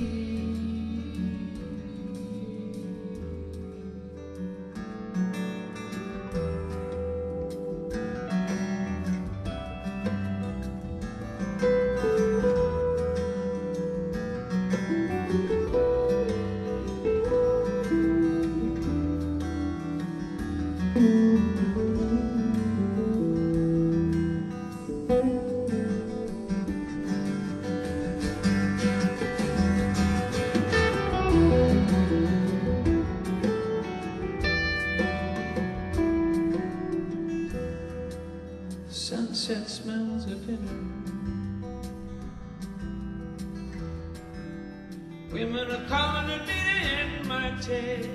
Sunset smells of dinner. Women are calling her in my tale,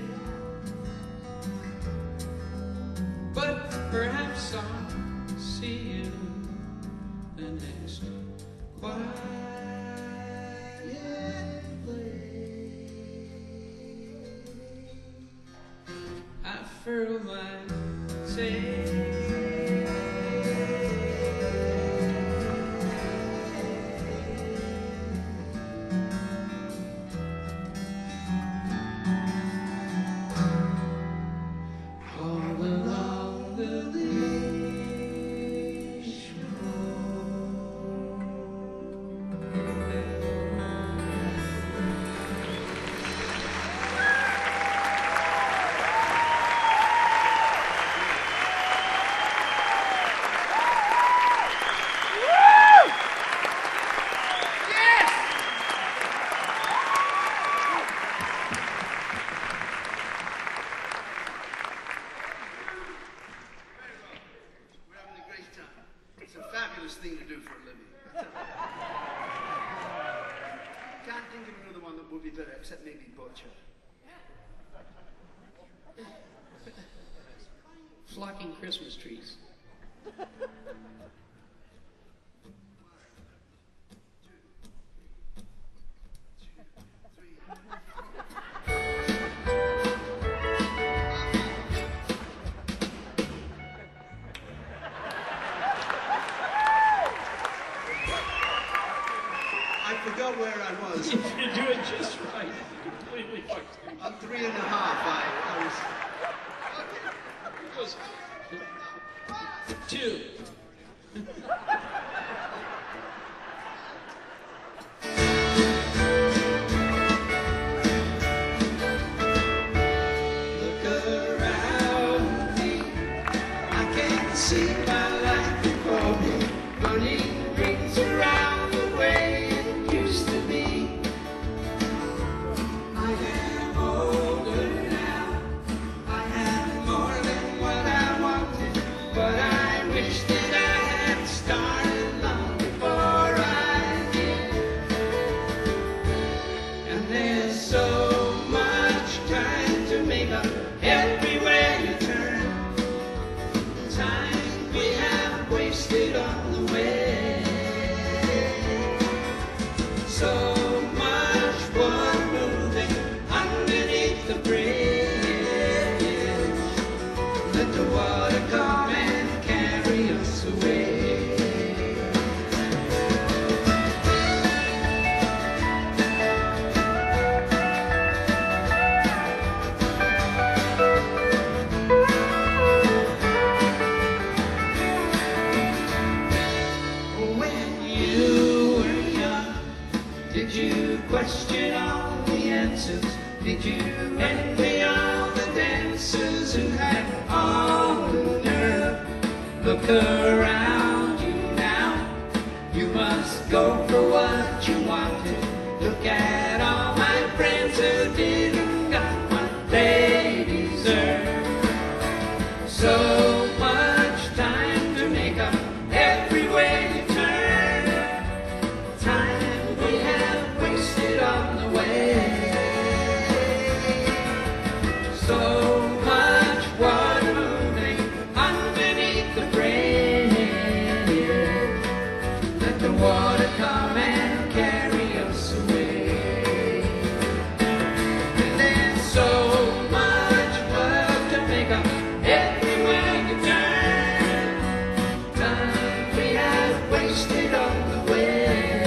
but perhaps I'll see you the next quiet place. I furl my sail. Thing to do for a living. Can't think of another one that would be better, except maybe Butcher. Flocking Christmas trees. I forgot where I was. You do it just right. Completely fucked. On three and a half, I, I was. It was two. Look around me, I can see my life before me, running rings around the way it used to be. I am older now, I have more than what I wanted, but I wish that I had started question all the answers? Did you envy all the dancers who had all the nerve? Look around you now. You must go for what you wanted. Look at all my friends who didn't got what they deserve. So much time to make up everywhere you turn. Time we have wasted on the way. So much water moving underneath the bridge. Let the water come and carry us away. And there's so much work to make up everywhere you turn. Time we have wasted on the way.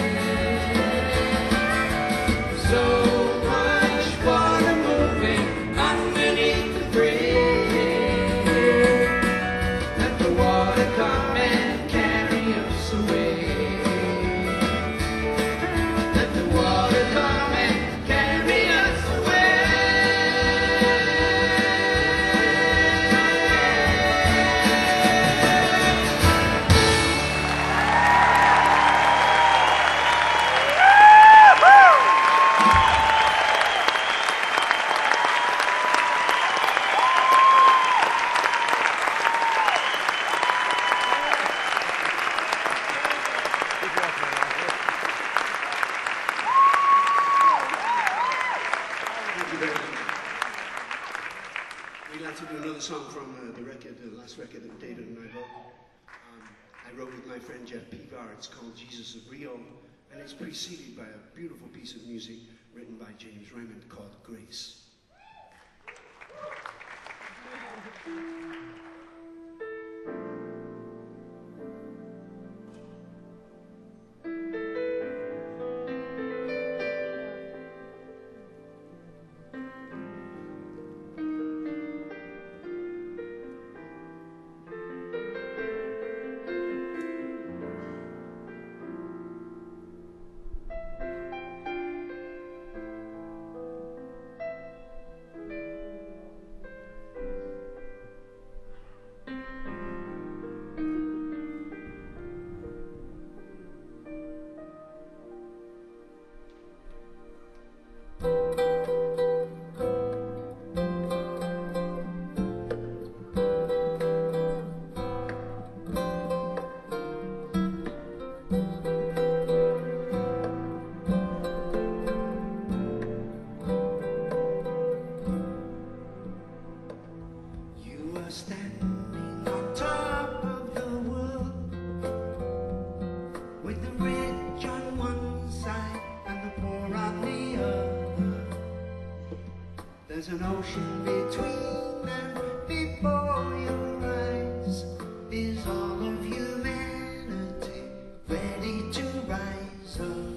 So much water moving underneath the bridge. Let the water come and carry us away. Let the water come and carry us away. Thank you very much. We'd like to do another song from uh, the record, the last record that David and I wrote. Um, I wrote with my friend Jeff Pivar. It's called Jesus of Rio, and it's preceded by a beautiful piece of music written by James Raymond called Grace. You are standing on top of the world, with the rich on one side and the poor on the other. There's an ocean between them. Before your eyes is all of humanity ready to rise up.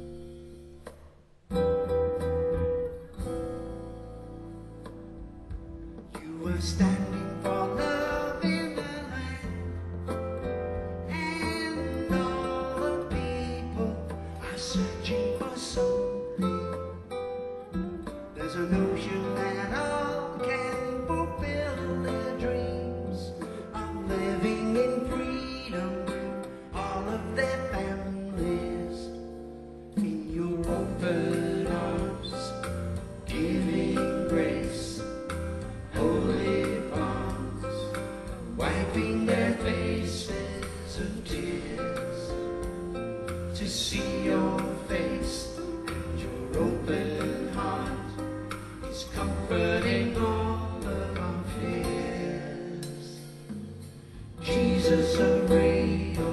You are standing for love in the land, and all the people are searching for something. There's an ocean that all can fulfill their dreams of living in freedom with all of their families. In your open arms, giving grace, holy palms, wiping their faces of tears, to see your face and your open heart is comforting all of our fears. Jesus of Rio.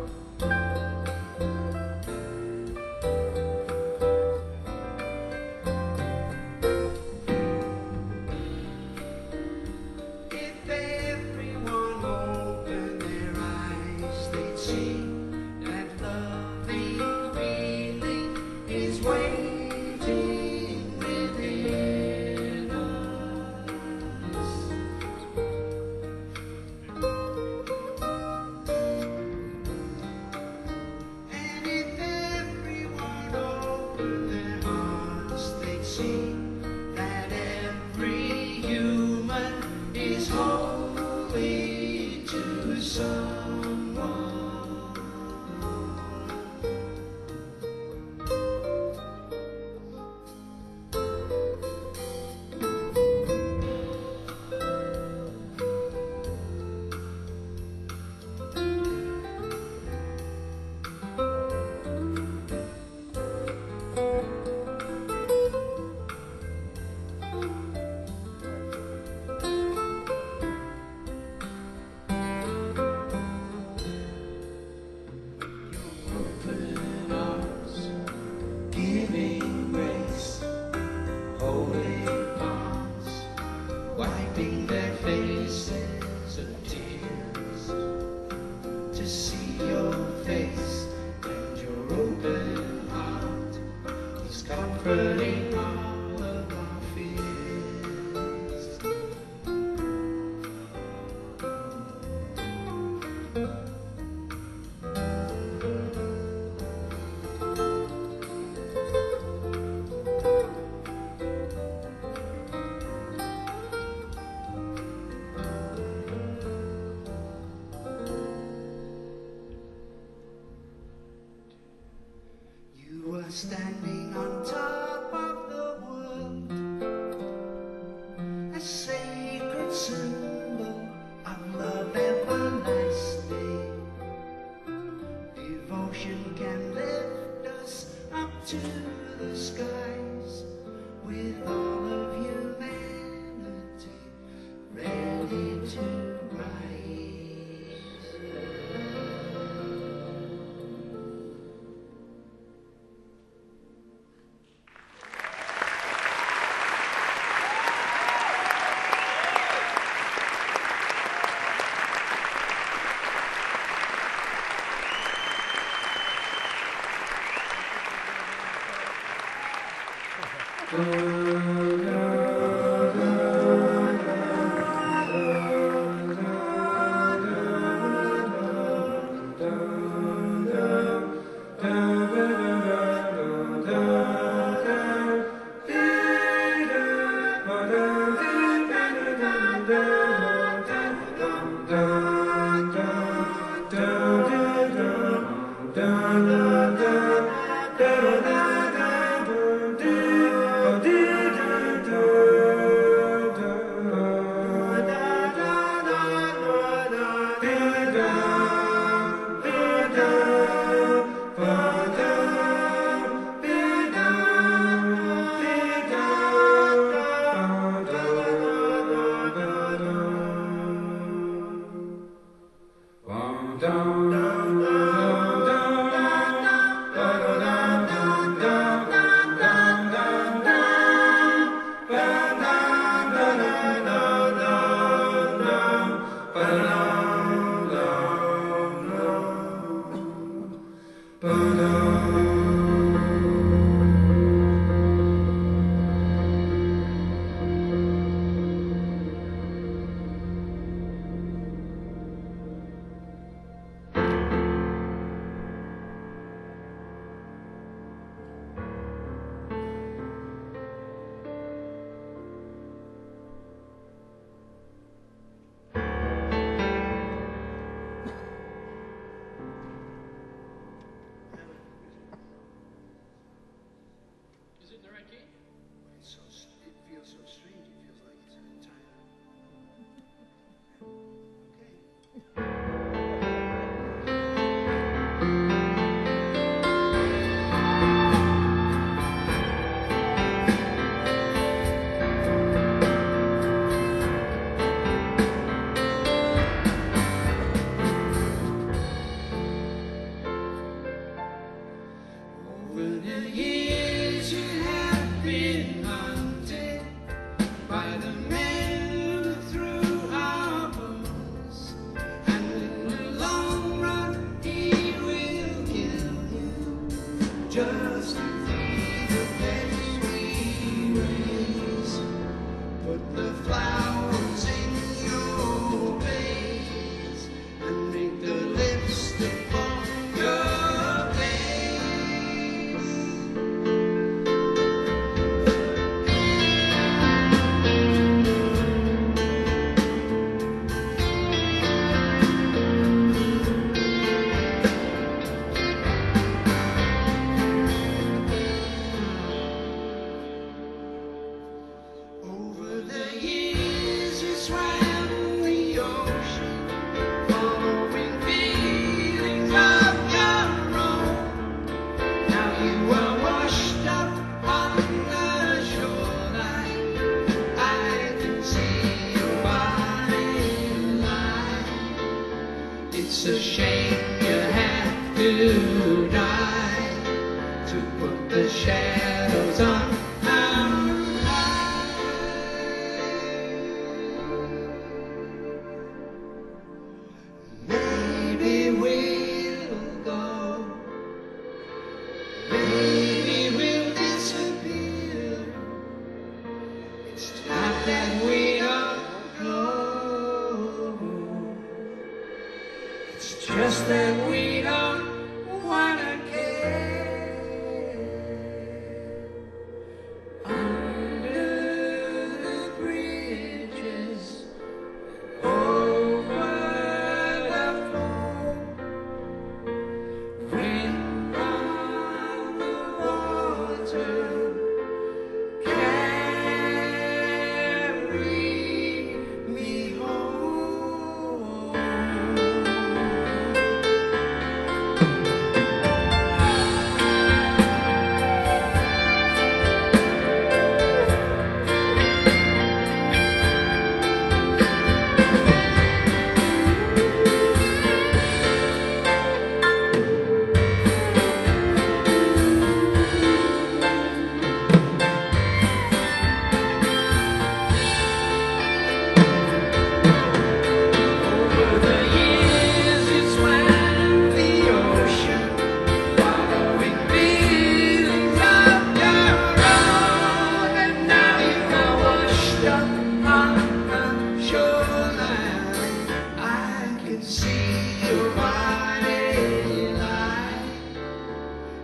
If everyone opened their eyes, they'd see that loving are standing on top of the world, a sacred symbol of love everlasting. Devotion can lift us up to the skies with all of humanity ready to rise. Is it in the right key? It's so, it feels so strange. It feels like it's an entire. Okay. Over the years you have been hunted by the men who threw our bones, and in the long run he will kill you just to feed the pets we raise. Put the flowers in your veins and make the lipstick on your face. Over the years you swam the ocean, following feelings of your own. Now you are washed up on the shoreline. I can see your body line. It's a shame you have to die to put the shadows on our maybe we'll go, maybe we'll disappear. It's not that we don't go, it's just that we don't wanna care.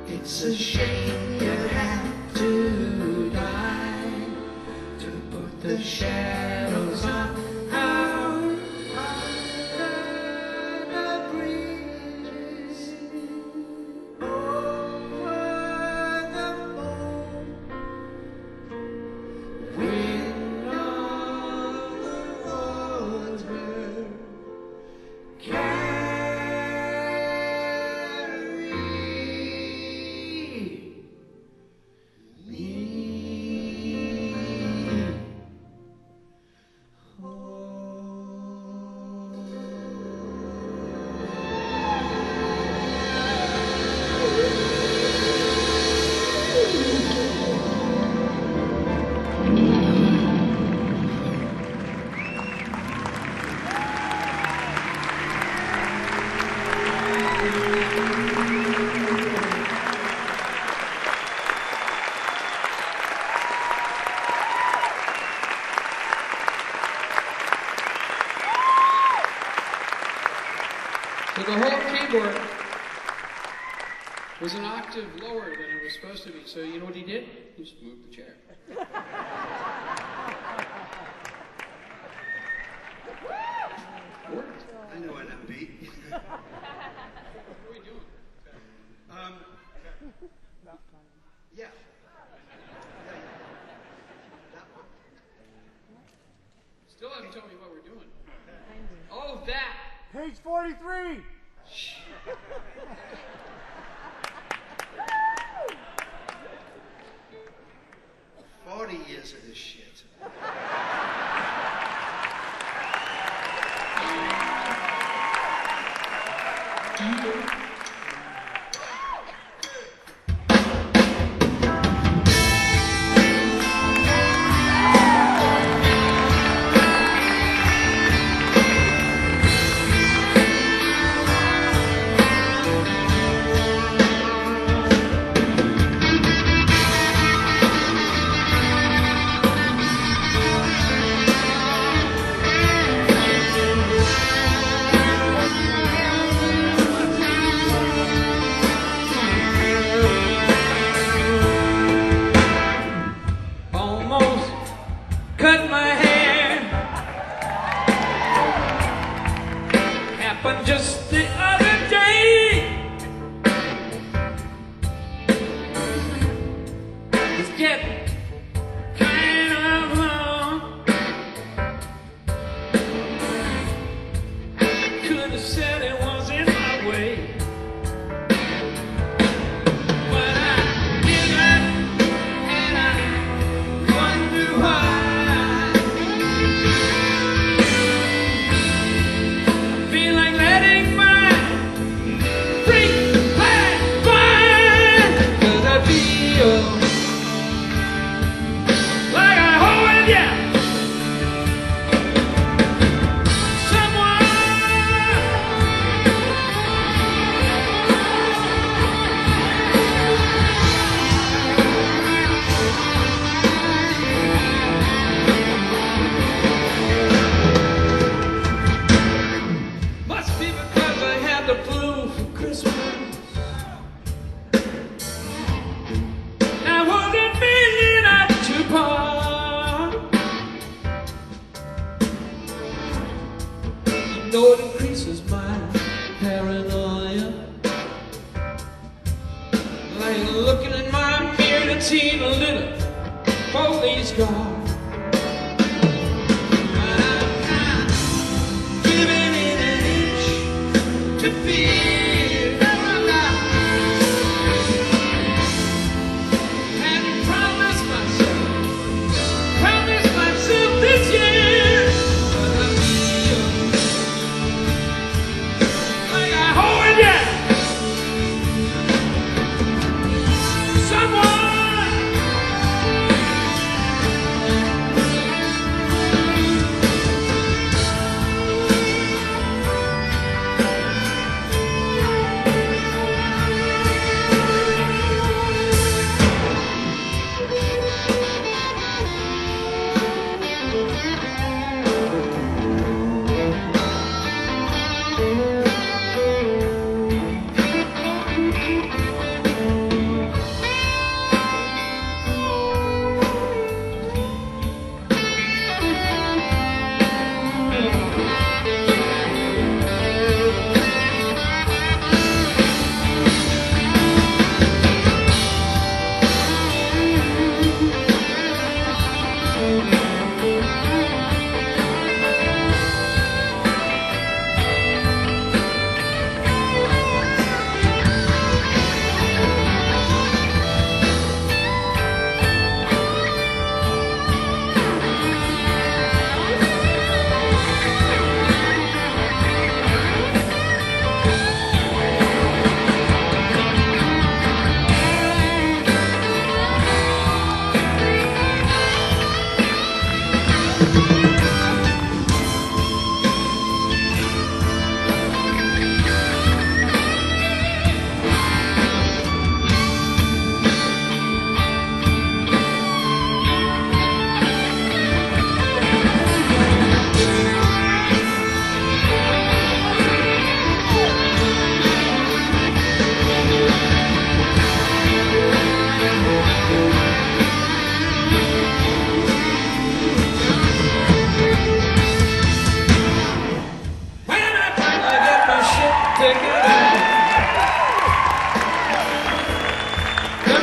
It's a shame you have to die to put the shadows on our the bridges over the moon. When all the water carry me So the whole keyboard was an octave lower than it was supposed to be. So you know what he did? He just moved the chair. Worked. I know an upbeat. What are we doing? um, yeah. Yeah, yeah. That one. Still haven't told me what we're doing. Oh, that. Page forty-three. Forty years of this shit. Almost cut my hair. Happened just the other day. It's getting kind of long. Could have said it was in my way, but I didn't, and I wonder why. I feel like letting my free flag fly, 'cause I feel like I owe it, yeah. Someone, must be because I had the flu for Christmas. I wasn't feeling up to par. You know it increases my paranoia. Like looking in my mirror and seeing a little police car. But I'm not giving it an inch to fear. And promise myself, promise myself this year, but I feel like I owe it, yeah. Someone,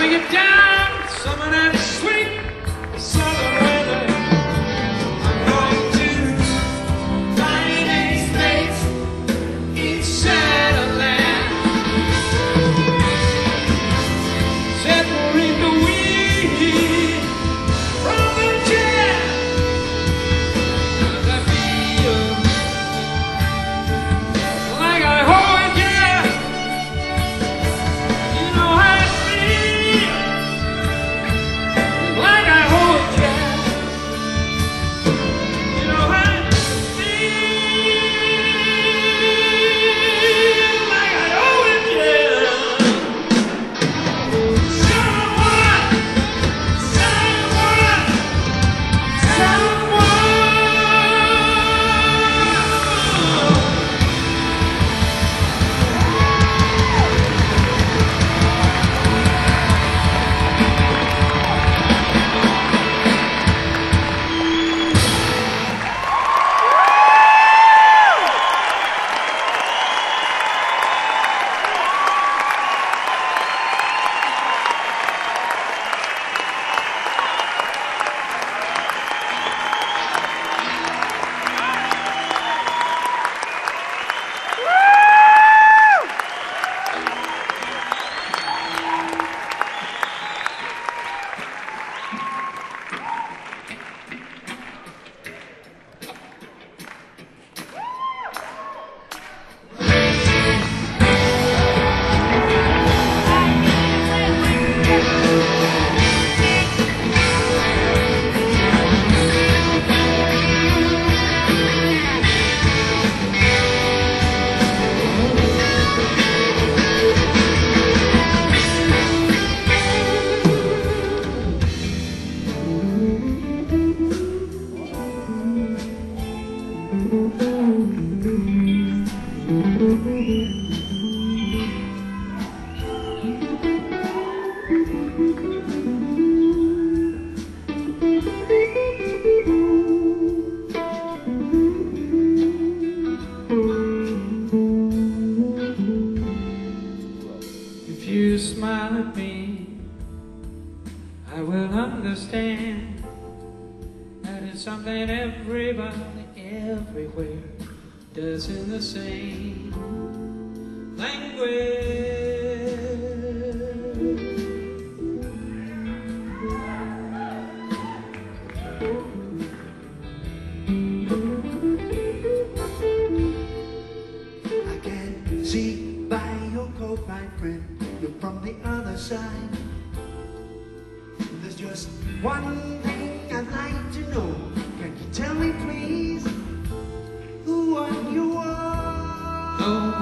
Gonna get down some of that sweet southern weather. I'm going to find a space inside of land. Separate the weed from the chaff. As I feel like I hold you. You know how I feel. Like I hold you. You know how I feel. Like I hold you. Someone, someone, someone. If you smile at me, I will understand that it's something everybody everywhere does in the same language. I can see by your coat, my friend, you're from the other side. There's just one thing I'd like to know. Can you tell me, please, who are you are? Oh,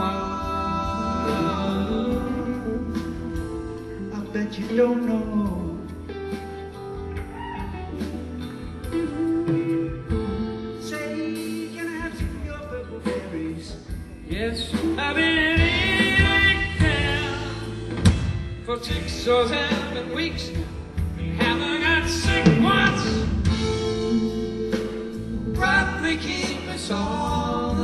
I bet you don't know. Say, can I have some of your purple berries? yes, I've been eating them for six or seven weeks now. Haven't got sick once. Probably keep us all